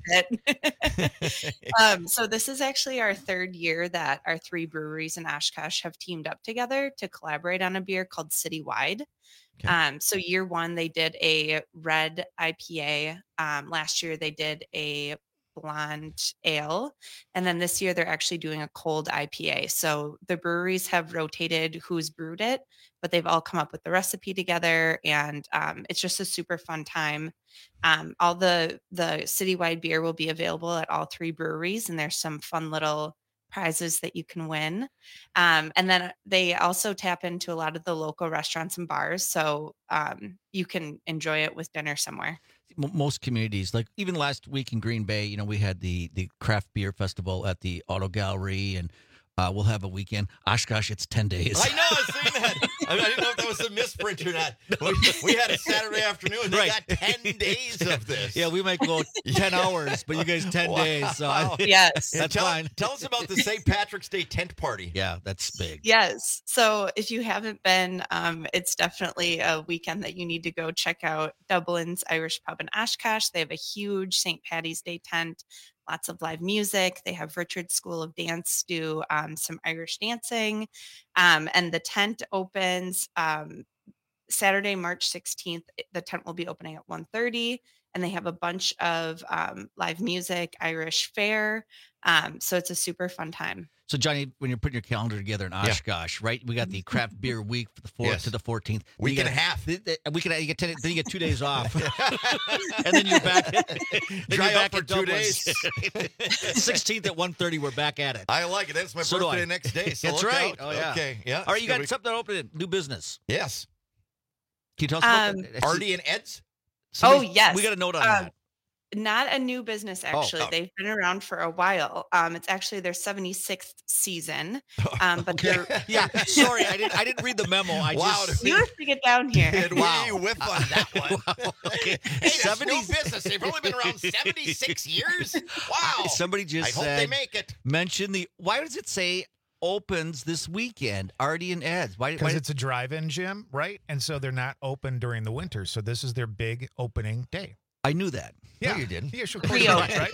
it. So this is actually our 3rd year that our 3 breweries in Oshkosh have teamed up together to collaborate on a beer called Citywide. Okay. So year 1, they did a red IPA. Last year, they did a blonde ale. And then this year, they're actually doing a cold IPA. So the breweries have rotated who's brewed it, but they've all come up with the recipe together. And it's just a super fun time. All the Citywide beer will be available at all 3 breweries. And there's some fun little prizes that you can win. And then they also tap into a lot of the local restaurants and bars. So you can enjoy it with dinner somewhere. Most communities, like even last week in Green Bay, we had the craft beer festival at the Auto Gallery, and we'll have a weekend. Oshkosh, it's 10 days. I know, I was saying that. I didn't know if that was a misprint or not. We had a Saturday afternoon, and they got 10 days of this. Yeah, we might go 10 hours, but you guys 10 days. So yes. That's fine. Tell us about the St. Patrick's Day tent party. Yeah, that's big. Yes. So if you haven't been, it's definitely a weekend that you need to go check out. Dublin's Irish Pub in Oshkosh. They have a huge St. Paddy's Day tent. Lots of live music. They have Richard's School of Dance do some Irish dancing. And the tent opens Saturday, March 16th. The tent will be opening at 1:30, and they have a bunch of live music, Irish fare. So it's a super fun time. So, Johnny, when you're putting your calendar together in Oshkosh, right? We got the craft beer week for the 4th to the 14th. Week and a half. You get 10, then you get 2 days off, and then you're back. Dry up for 2 days. 16th at 1:30, we're back at it. I like it. That's my birthday next day. So that's right. Out. Oh yeah. Okay. Yeah. All right, you got something open, new business. Yes. Can you tell us about that? Artie and Ed's? Yes. We got a note on that. Not a new business, actually. They've been around for a while. It's actually their 76th season. But they're sorry, I didn't read the memo. You have to get down here. Did we whiff on that one? Okay. Hey, that's new business. They've only been around 76 years? Wow. Somebody just I hope they make it. Mention why does it say opens this weekend, Artie and Ed's? Because it's a drive-in gym, right? And so they're not open during the winter. So this is their big opening day. I knew that. Yeah, no, you didn't. Yeah, sure. Right?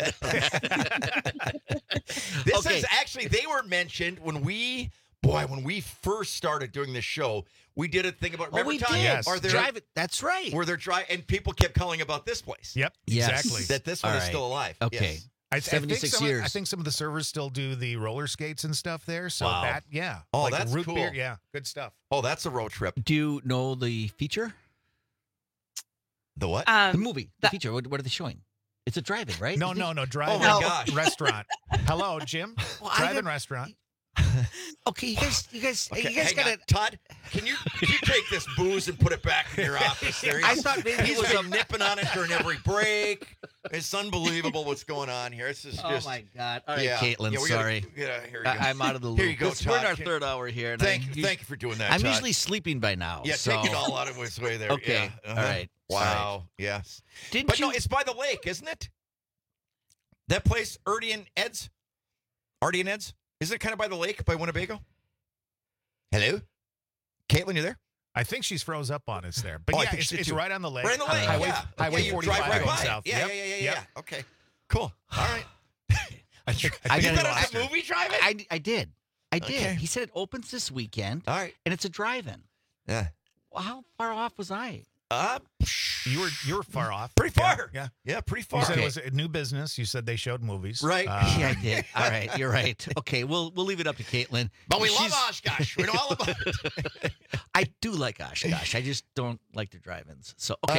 This is actually, they were mentioned when we first started doing this show. We did a thing about, remember, Tom? Yes. That's right. Where they're and people kept calling about this place. Yep, yes. Exactly. That this one is still alive. Okay. Yes. 76 years. I think some of the servers still do the roller skates and stuff there. So Oh, like that's root cool. beer, yeah, good stuff. Oh, that's a road trip. Do you know the feature? The what? The movie. The feature. What are they showing? It's a drive-in, right? No, drive-in. Oh my gosh. Restaurant. Hello, Jim. Drive-in restaurant. Okay, you guys gotta. Todd, can you take this booze and put it back in your office? There? I thought maybe he's been nipping on it during every break. It's unbelievable what's going on here. It's just. Oh my God! All right, Caitlin. Sorry. Here you go. I'm out of the loop. Here you go, Todd. We're in our 3rd hour here. And thank you for doing that. I'm Todd. usually sleeping by now. Yeah, take it all out of its way there. Okay. Yeah. All right. Wow. Right. Yes. No, it's by the lake, isn't it? That place, Artie and Ed's? Artie and Ed's? Isn't it kind of by the lake, by Winnebago? Hello? Caitlin, you there? I think she's froze up on us there. But it's right on the lake. Right on the lake, Highway you 45 drive right going by south. Yeah. Okay. Cool. All right. You been on the movie drive-in? I did. Okay. He said it opens this weekend. All right. And it's a drive-in. Yeah. Well, how far off was I? You were far off. Pretty far. Yeah, pretty far. You said it was a new business. You said they showed movies. Right. Yeah, I did. All right. You're right. Okay, we'll leave it up to Caitlin. But we love Oshkosh. We know all about it. I do like Oshkosh. I just don't like the drive-ins. So, okay.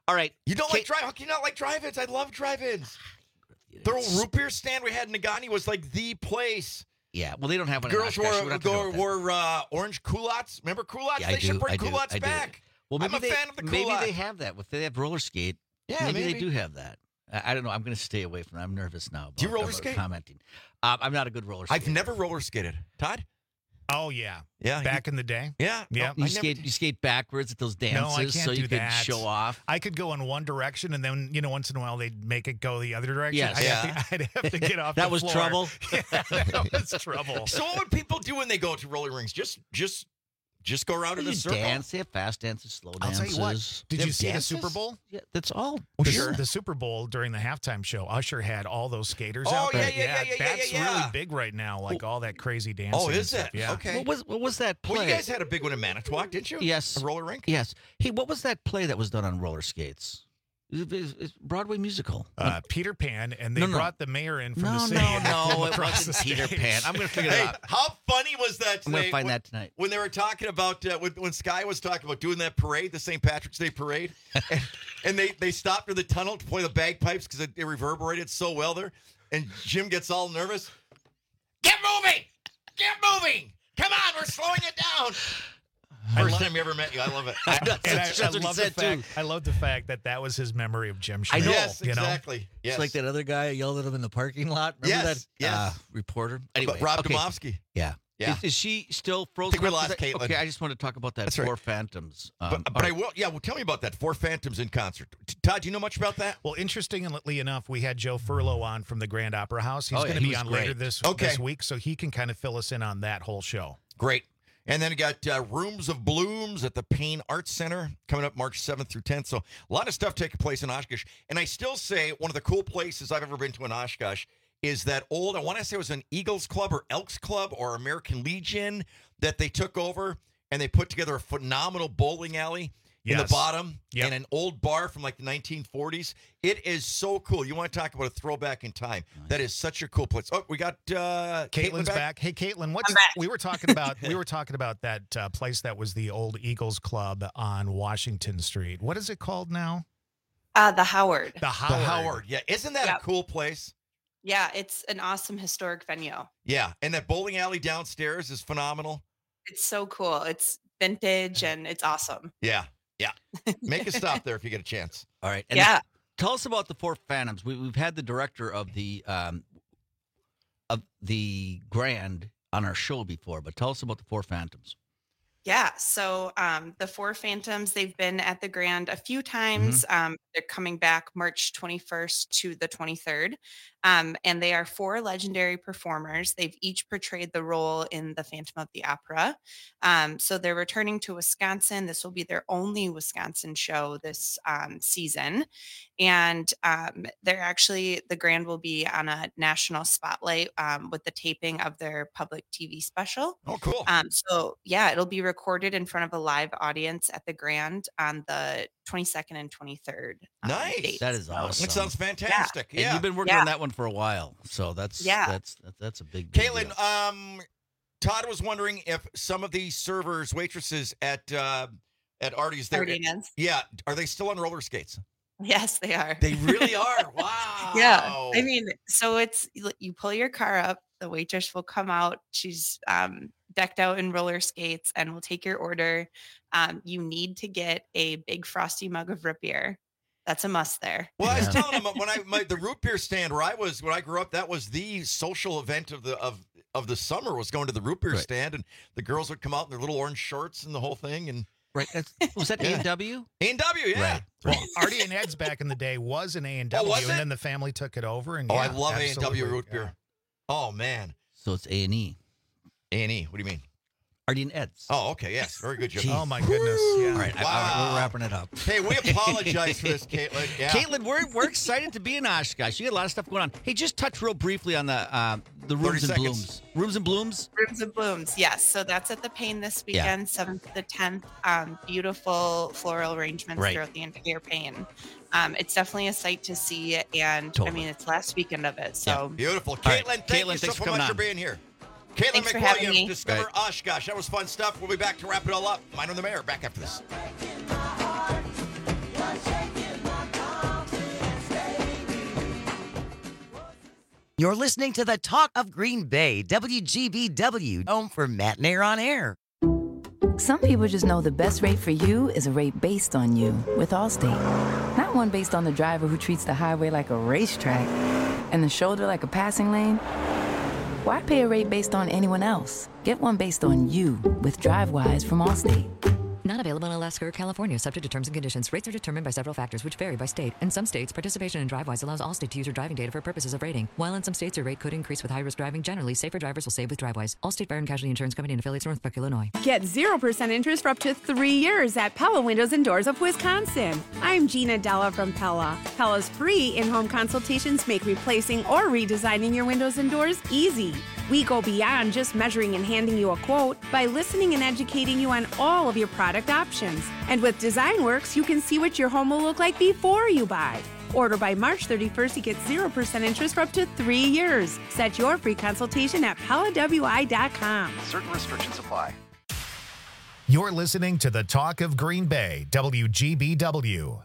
All right. You don't like drive? How can you not like drive-ins? I love drive-ins. The root beer stand we had in Nagani was like the place. Yeah, well, they don't have one. Girls wore orange culottes. Remember culottes? Yeah, they should bring culottes back. Well, I'm a fan of the culotte. Maybe they have that. If they have roller skate, maybe they do have that. I don't know. I'm going to stay away from it. I'm nervous now. Do you roller skate? Commenting. I'm not a good roller skater. I've never roller skated. Todd? Oh, yeah. Yeah. Back in the day. Yeah. Yeah. You skate backwards at those dances No, I can't so you do can that. show off. I could go in one direction, and then, once in a while, they'd make it go the other direction. Yes. I'd have to get off That the was floor. trouble? Yeah, that was trouble. So what would people do when they go to roller rings? Just go around in a circle? Dance. They have fast dances, slow I'll dances. tell you what. Did you see the Super Bowl? Yeah, that's all. The Super Bowl during the halftime show, Usher had all those skaters out there. That's really big right now, like all that crazy dancing. Oh, is and it? stuff. Yeah. Okay. What was that play? Well, you guys had a big one in Manitowoc, didn't you? Yes. A roller rink? Yes. Hey, what was that play that was done on roller skates? It's Broadway musical. Peter Pan, and they brought the mayor in from the city. No, it across wasn't the Peter stage. Pan. I'm going to figure it out. How funny was that today? I'm going to find that tonight. When they were talking about, when Sky was talking about doing that parade, the St. Patrick's Day parade, and they stopped in the tunnel to play the bagpipes because it reverberated so well there, and Jim gets all nervous. Get moving! Get moving! Come on, we're slowing it down. First time he ever met you. I love it. I love the fact that was his memory of Jim Schmidt. I know. Yes, exactly. Yes. It's like that other guy yelled at him in the parking lot. Remember that reporter? Anyway, Rob Domofsky. Yeah. Yeah. Is she still frozen? I think we lost Caitlin. Okay, I just want to talk about that. That's Four right. Phantoms. But I will. Yeah, well, tell me about that. Four Phantoms in concert. Todd, do you know much about that? Well, interestingly enough, we had Joe Furlow on from the Grand Opera House. He's going to be on later this week, so he can kind of fill us in on that whole show. Great. And then we got Rooms of Blooms at the Payne Arts Center coming up March 7th through 10th. So a lot of stuff taking place in Oshkosh. And I still say one of the cool places I've ever been to in Oshkosh is that old, I want to say it was an Eagles Club or Elks Club or American Legion that they took over, and they put together a phenomenal bowling alley in the bottom and an old bar from like the 1940s. It is so cool. You want to talk about a throwback in time. That is such a cool place. Oh, we got Caitlin's back. Hey, Caitlin, we were talking about that place that was the old Eagles Club on Washington Street. What is it called now? The Howard. The Howard. Yeah. Isn't that a cool place? Yeah, it's an awesome historic venue. Yeah, and that bowling alley downstairs is phenomenal. It's so cool. It's vintage and it's awesome. Yeah. Make a stop there if you get a chance. All right. And tell us about the Four Phantoms. We've had the director of the Grand on our show before, but tell us about the Four Phantoms. Yeah, so the Four Phantoms, they've been at the Grand a few times. They're coming back March 21st to the 23rd. And they are four legendary performers. They've each portrayed the role in the Phantom of the Opera. So they're returning to Wisconsin. This will be their only Wisconsin show this season. And the Grand will be on a national spotlight with the taping of their public TV special. Oh, cool. So yeah, it'll be recorded in front of a live audience at the Grand on the 22nd and 23rd. Nice. Dates. That is awesome. That sounds fantastic. And you've been working on that one for a while, so that's a big Caitlin, deal. Todd was wondering if some of these servers, waitresses at Artie's there, are they still on roller skates? Yes, they are. They really are. Wow. Yeah. I mean, so it's you pull your car up, the waitress will come out. She's decked out in roller skates and will take your order. You need to get a big frosty mug of root beer. That's a must there. Well, I was telling him when the root beer stand when I grew up, that was the social event of the summer was going to the root beer stand, and the girls would come out in their little orange shorts and the whole thing. And was that A&W? A&W, yeah. Right. Well, Artie and Ed's back in the day was an A&W, and then the family took it over. And I love A&W root beer. Oh man. So it's A&E. A&E. What do you mean? Artie and Ed's. Oh, okay. Yes. Very good, Jim. Oh, my goodness. Yeah. All right. We're wrapping it up. Hey, we apologize for this, Caitlin. Yeah. Caitlin, we're excited to be in Oshkosh. You got a lot of stuff going on. Hey, just touch real briefly on the Rooms and Blooms. Rooms and Blooms? Rooms and Blooms, yes. So that's at the Payne this weekend, 7th to the 10th. Beautiful floral arrangements throughout the entire Payne. It's definitely a sight to see, and I mean, it's last weekend of it. So beautiful. Caitlin, thank you so much for being here. Caitlin McWilliams, Discover Oshkosh. That was fun stuff. We'll be back to wrap it all up. Minor the Mayor, back after this. You're listening to the Talk of Green Bay, WGBW, home for Matinee on Air. Some people just know the best rate for you is a rate based on you with Allstate. Not one based on the driver who treats the highway like a racetrack and the shoulder like a passing lane. Why pay a rate based on anyone else? Get one based on you with DriveWise from Allstate. Not available in Alaska or California, subject to terms and conditions. Rates are determined by several factors, which vary by state. In some states, participation in DriveWise allows Allstate to use your driving data for purposes of rating. While in some states, your rate could increase with high-risk driving. Generally, safer drivers will save with DriveWise. Allstate Fire and Casualty Insurance Company and affiliates, Northbrook, Illinois. Get 0% interest for up to 3 years at Pella Windows and Doors of Wisconsin. I'm Gina Della from Pella. Pella's free in-home consultations make replacing or redesigning your windows and doors easy. We go beyond just measuring and handing you a quote by listening and educating you on all of your product options. And with DesignWorks, you can see what your home will look like before you buy. Order by March 31st to get 0% interest for up to 3 years. Set your free consultation at PellaWI.com. Certain restrictions apply. You're listening to the Talk of Green Bay, WGBW.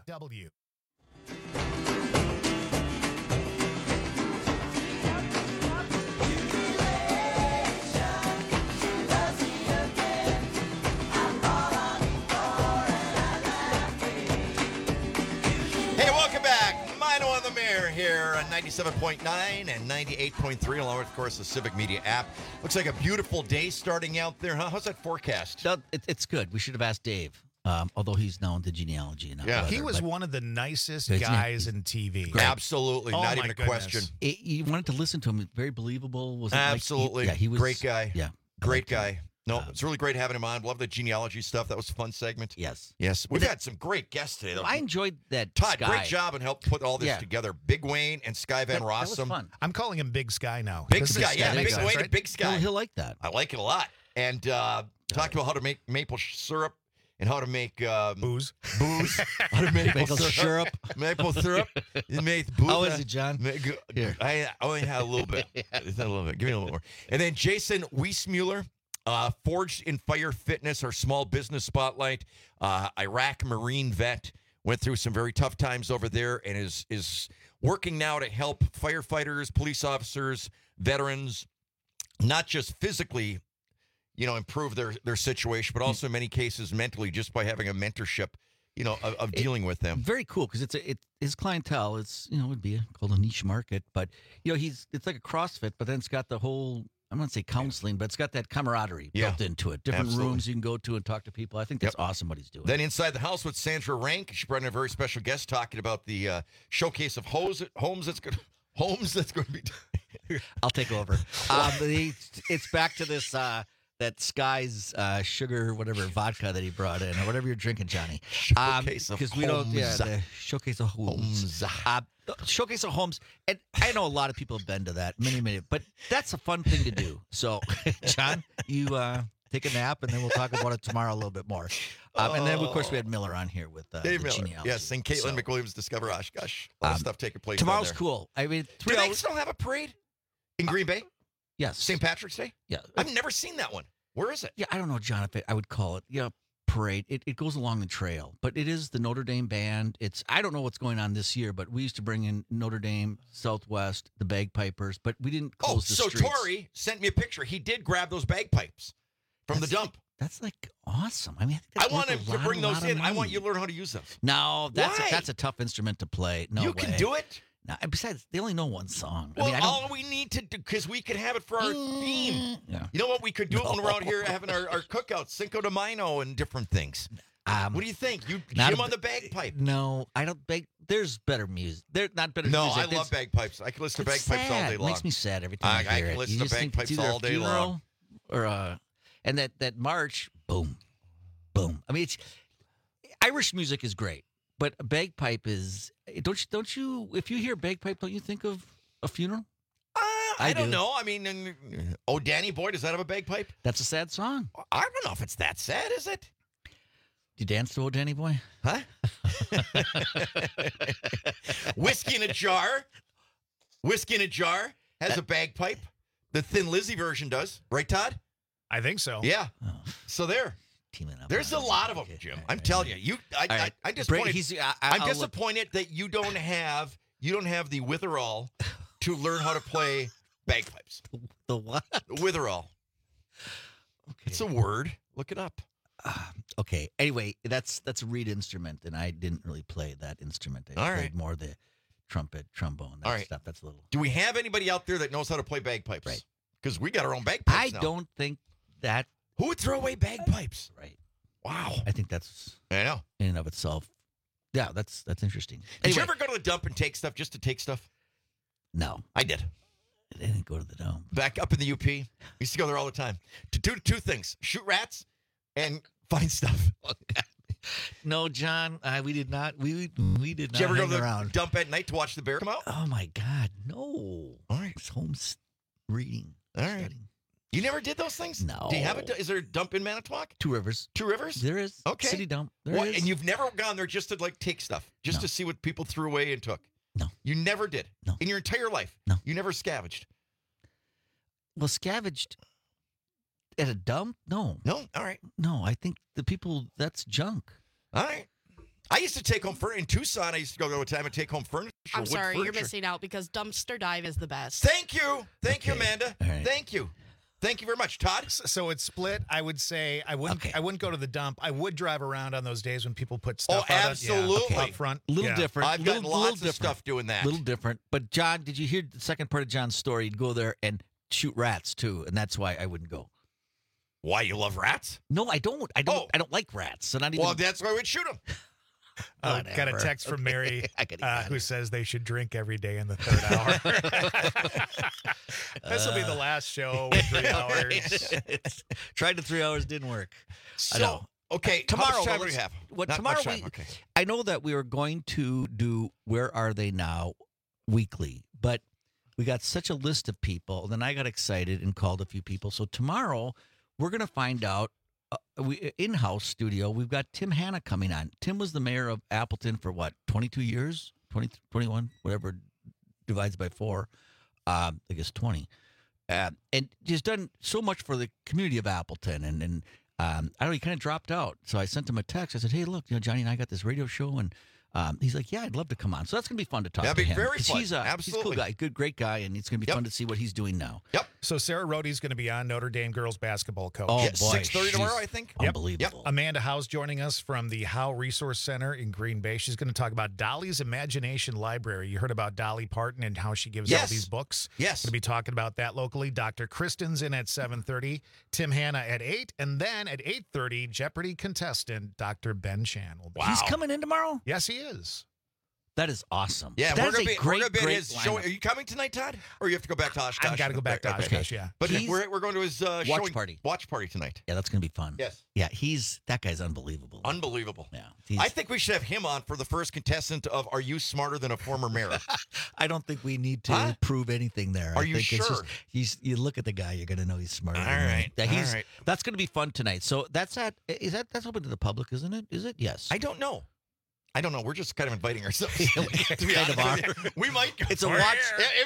Hey, welcome back. Mino on the Mayor here on 97.9 and 98.3, along with, of course, the Civic Media app. Looks like a beautiful day starting out there, huh? How's that forecast? It's good. We should have asked Dave, although he's known to genealogy. And Yeah, he was one of the nicest guys in TV. Great. Absolutely, Oh, not my even a goodness. question. You wanted to listen to him. Very believable. Was Absolutely. He was great guy. Yeah. Great guy. No, it's really great having him on. Love the genealogy stuff. That was a fun segment. Yes. Yes. We've had some great guests today, though. I enjoyed that. Todd, Sky. great job and helped put all this Yeah. together. Big Wayne and Sky Van That was Rossum. fun. I'm calling him Big Sky now. Big This is- Sky, yeah. that Big makes sense, Wayne right? and Big Sky. He'll like that. I like it a lot. And talked about how to make maple syrup and how to make booze. How to make Maple syrup. Maple syrup. You made booze. How is it, John? Here. I only had a little bit. Just had a little bit. Give me a little more. And then Jason Wiesmuller, Forged in Fire Fitness, our small business spotlight. Iraq Marine vet, went through some very tough times over there and is working now to help firefighters, police officers, veterans, not just physically, improve their situation, but also in many cases mentally, just by having a mentorship, of dealing with them. Very cool because it's his clientele. It's would be called a niche market, but it's like a CrossFit, but then it's got the whole. I'm not say counseling, but it's got that camaraderie built into it. Different Absolutely. rooms you can go to and talk to people. I think that's awesome what he's doing. Then Inside the House with Sandra Rank. She brought in a very special guest talking about the showcase of homes that's going to be. I'll take over. It's back to this that Sky's sugar whatever vodka that he brought in or whatever you're drinking, Johnny. Showcase of we don't. Yeah, homes. the showcase of homes. Showcase of homes, and I know a lot of people have been to that, many, but that's a fun thing to do. So, John, you take a nap, and then we'll talk about it tomorrow a little bit more. And then, of course, we had Miller on here with Dave the Miller. genealogy. Yes, and Caitlin McWilliams Discover Oshkosh. A lot of stuff taking place Tomorrow's down there. cool. I mean, Do they still have a parade in Green Bay? Yes. St. Patrick's Day? Yeah. I've never seen that one. Where is it? Yeah, I don't know, John, if I would call it, parade. It goes along the trail, but it is the Notre Dame band. I don't know what's going on this year, but we used to bring in Notre Dame, Southwest, the bagpipers, but we didn't close the streets. Tori sent me a picture. He did grab those bagpipes from the dump. That's like awesome. I mean, I want him to bring those in. I want you to learn how to use them. No, Why? that's a tough instrument to play. No You way. can do it. No, and besides, they only know one song. Well, I mean, I don't, all we need to do, because we could have it for our theme. Yeah. You know what? We could do it when we're out here having our cookouts, Cinco de Mayo and different things. What do you think? You Jim on the bagpipe? No, I don't. There's better music. They're not better No, music. I love bagpipes. I can listen to bagpipes all day long. It makes me sad every time I hear I it. can listen You to just think it's bagpipes either a all day long. funeral or and that march, boom, boom. I mean, it's Irish music is great, but a bagpipe is. Don't you? If you hear bagpipe, don't you think of a funeral? I don't know. I mean, Oh, Danny Boy, does that have a bagpipe? That's a sad song. I don't know if it's that sad, is it? Do you dance to Old Danny Boy? Huh? Whiskey in a Jar. Whiskey in a Jar has a bagpipe. The Thin Lizzy version does. Right, Todd? I think so. Yeah. So there. Teaming up. There's a lot of them, Jim. I'm telling you. I'm disappointed. I'm disappointed that you don't have the Witherall to learn how to play bagpipes. The what? Witherall. Okay. It's a word. Look it up. Okay. Anyway, that's a reed instrument, and I didn't really play that instrument. I played more the trumpet, trombone, that stuff. That's a little. Do we have anybody out there that knows how to play bagpipes? Right. Because we got our own bagpipes now. I don't think that. Who would throw away bagpipes? Right. Wow. I think that's. I know. In and of itself. Yeah, that's interesting. Did you ever go to the dump and take stuff just to take stuff? No. I did. I didn't go to the dump. Back up in the UP. We used to go there all the time. To do two things: shoot rats and find stuff. No, John, we did not. We did not. Did you ever go to the dump at night to watch the bear come out? Oh my God, no! All right, it's home reading. All right, studying. You never did those things? No. Do you have is there a dump in Manitowoc? Two Rivers. Two Rivers? There is. Okay. City dump. There is. And you've never gone there just to like take stuff, just to see what people threw away and took? No. You never did. No. In your entire life? No. You never scavenged? Well, scavenged at a dump? No. No? All right. No, I think the people, that's junk. All right. I used to take home furniture. In Tucson, I used to go there all the time and take home furniture. I'm sorry, you're missing out because dumpster dive is the best. Thank you. Thank you, Amanda. Right. Thank you. Thank you very much, Todd. So it's split. I would say I wouldn't go to the dump. I would drive around on those days when people put stuff absolutely. up front. A little different. I've got lots of stuff doing that. A little different. But John, did you hear the second part of John's story? He'd go there and shoot rats too, and that's why I wouldn't go. Why, you love rats? No, I don't. I don't like rats. So not even. Well, that's why we'd shoot them. Got a text from Mary who says they should drink every day in the third hour. This will be the last show with 3 hours. Tried the 3 hours, didn't work. So, I know. Okay, tomorrow, how much time do we have? Tomorrow, I know that we are going to do Where Are They Now weekly, but we got such a list of people, and then I got excited and called a few people. So tomorrow, we're going to find out. In-house studio, we've got Tim Hanna coming on. Tim was the mayor of Appleton for 22 years? 20, 21, whatever divides by 4. I guess 20. And he's done so much for the community of Appleton. And I don't know, he kind of dropped out. So I sent him a text. I said, hey, look, Johnny and I got this radio show, and he's like, yeah, I'd love to come on. So that's going to be fun to talk to him. That'd be very fun. He's a cool guy, great guy, and it's going to be fun to see what he's doing now. Yep. So Sarah Rohde's going to be on, Notre Dame girls basketball coach. Oh, boy. 6:30 tomorrow, I think. Unbelievable. Yep. Amanda Howe's joining us from the Howe Resource Center in Green Bay. She's going to talk about Dolly's Imagination Library. You heard about Dolly Parton and how she gives all these books. Yes. We'll be talking about that locally. Dr. Kristen's in at 7:30, Tim Hanna at 8, and then at 8:30, Jeopardy contestant Dr. Ben Chan will be. He's coming in tomorrow? Yes, he is. That is awesome. Yeah, that we're going to be at his lineup. show. Are you coming tonight, Todd? Or you have to go back to Oshkosh? I've got to go back to Oshkosh, yeah. But we're going to his watch party tonight. Yeah, that's going to be fun. Yes. Yeah, that guy's unbelievable. Unbelievable. Yeah. I think we should have him on for the first contestant of Are You Smarter Than a Former Mayor? I don't think we need to prove anything there. Are I you think sure? It's just, you look at the guy, you're going to know he's smarter. All right. That's going to be fun tonight. So that's open to the public, isn't it? Is it? Yes. I don't know. We're just kind of inviting ourselves. To be honest with you. We might go. It's a watch.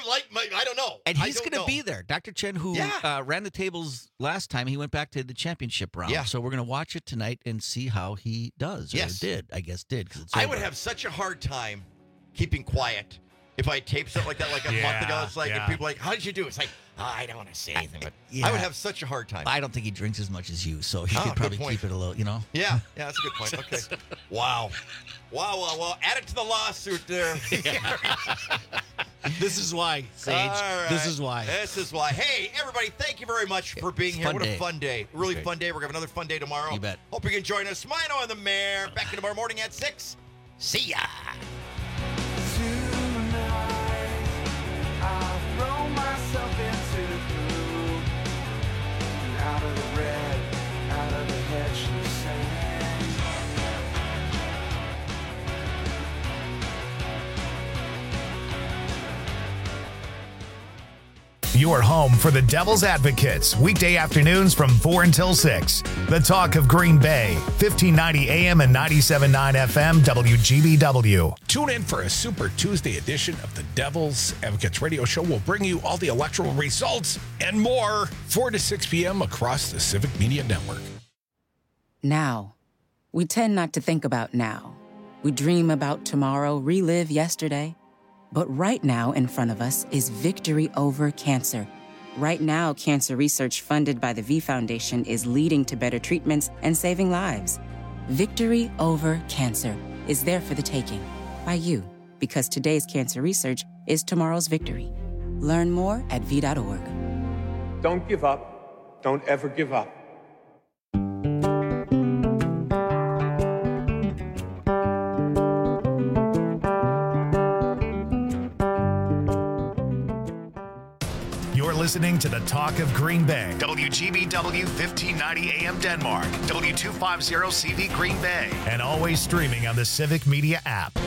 I don't know. And he's going to be there. Dr. Chen, who ran the tables last time, he went back to the championship round. Yeah. So we're going to watch it tonight and see how he does. Yes. Or did. I guess did. I would have such a hard time keeping quiet if I taped something like that like a month ago. It's like, and people are like, how did you do? It's like, I don't want to say anything, but I would have such a hard time. I don't think he drinks as much as you, so he could probably keep it a little, Yeah, that's a good point. Okay. Wow. Add it to the lawsuit there. This is why, Sage. Right. This is why. Hey, everybody, thank you very much for being here. What a fun day. Really fun day. We're going to have another fun day tomorrow. You bet. Hope you can join us. Mino and the Mayor back in tomorrow morning at 6. See ya. I'll throw myself into the blue. Out of the red, out of the head, she sang. Your home for the Devil's Advocates, weekday afternoons from 4 until 6. The Talk of Green Bay, 1590 AM and 97.9 FM, WGBW. Tune in for a Super Tuesday edition of the Devil's Advocates radio show. We'll bring you all the electoral results and more, 4 to 6 p.m. across the Civic Media Network. Now. We tend not to think about now. We dream about tomorrow, relive yesterday. But right now in front of us is victory over cancer. Right now, cancer research funded by the V Foundation is leading to better treatments and saving lives. Victory over cancer is there for the taking by you, because today's cancer research is tomorrow's victory. Learn more at v.org. Don't give up. Don't ever give up. You're listening to the Talk of Green Bay. WGBW 1590 AM Denmark. W250 CV Green Bay. And always streaming on the Civic Media app.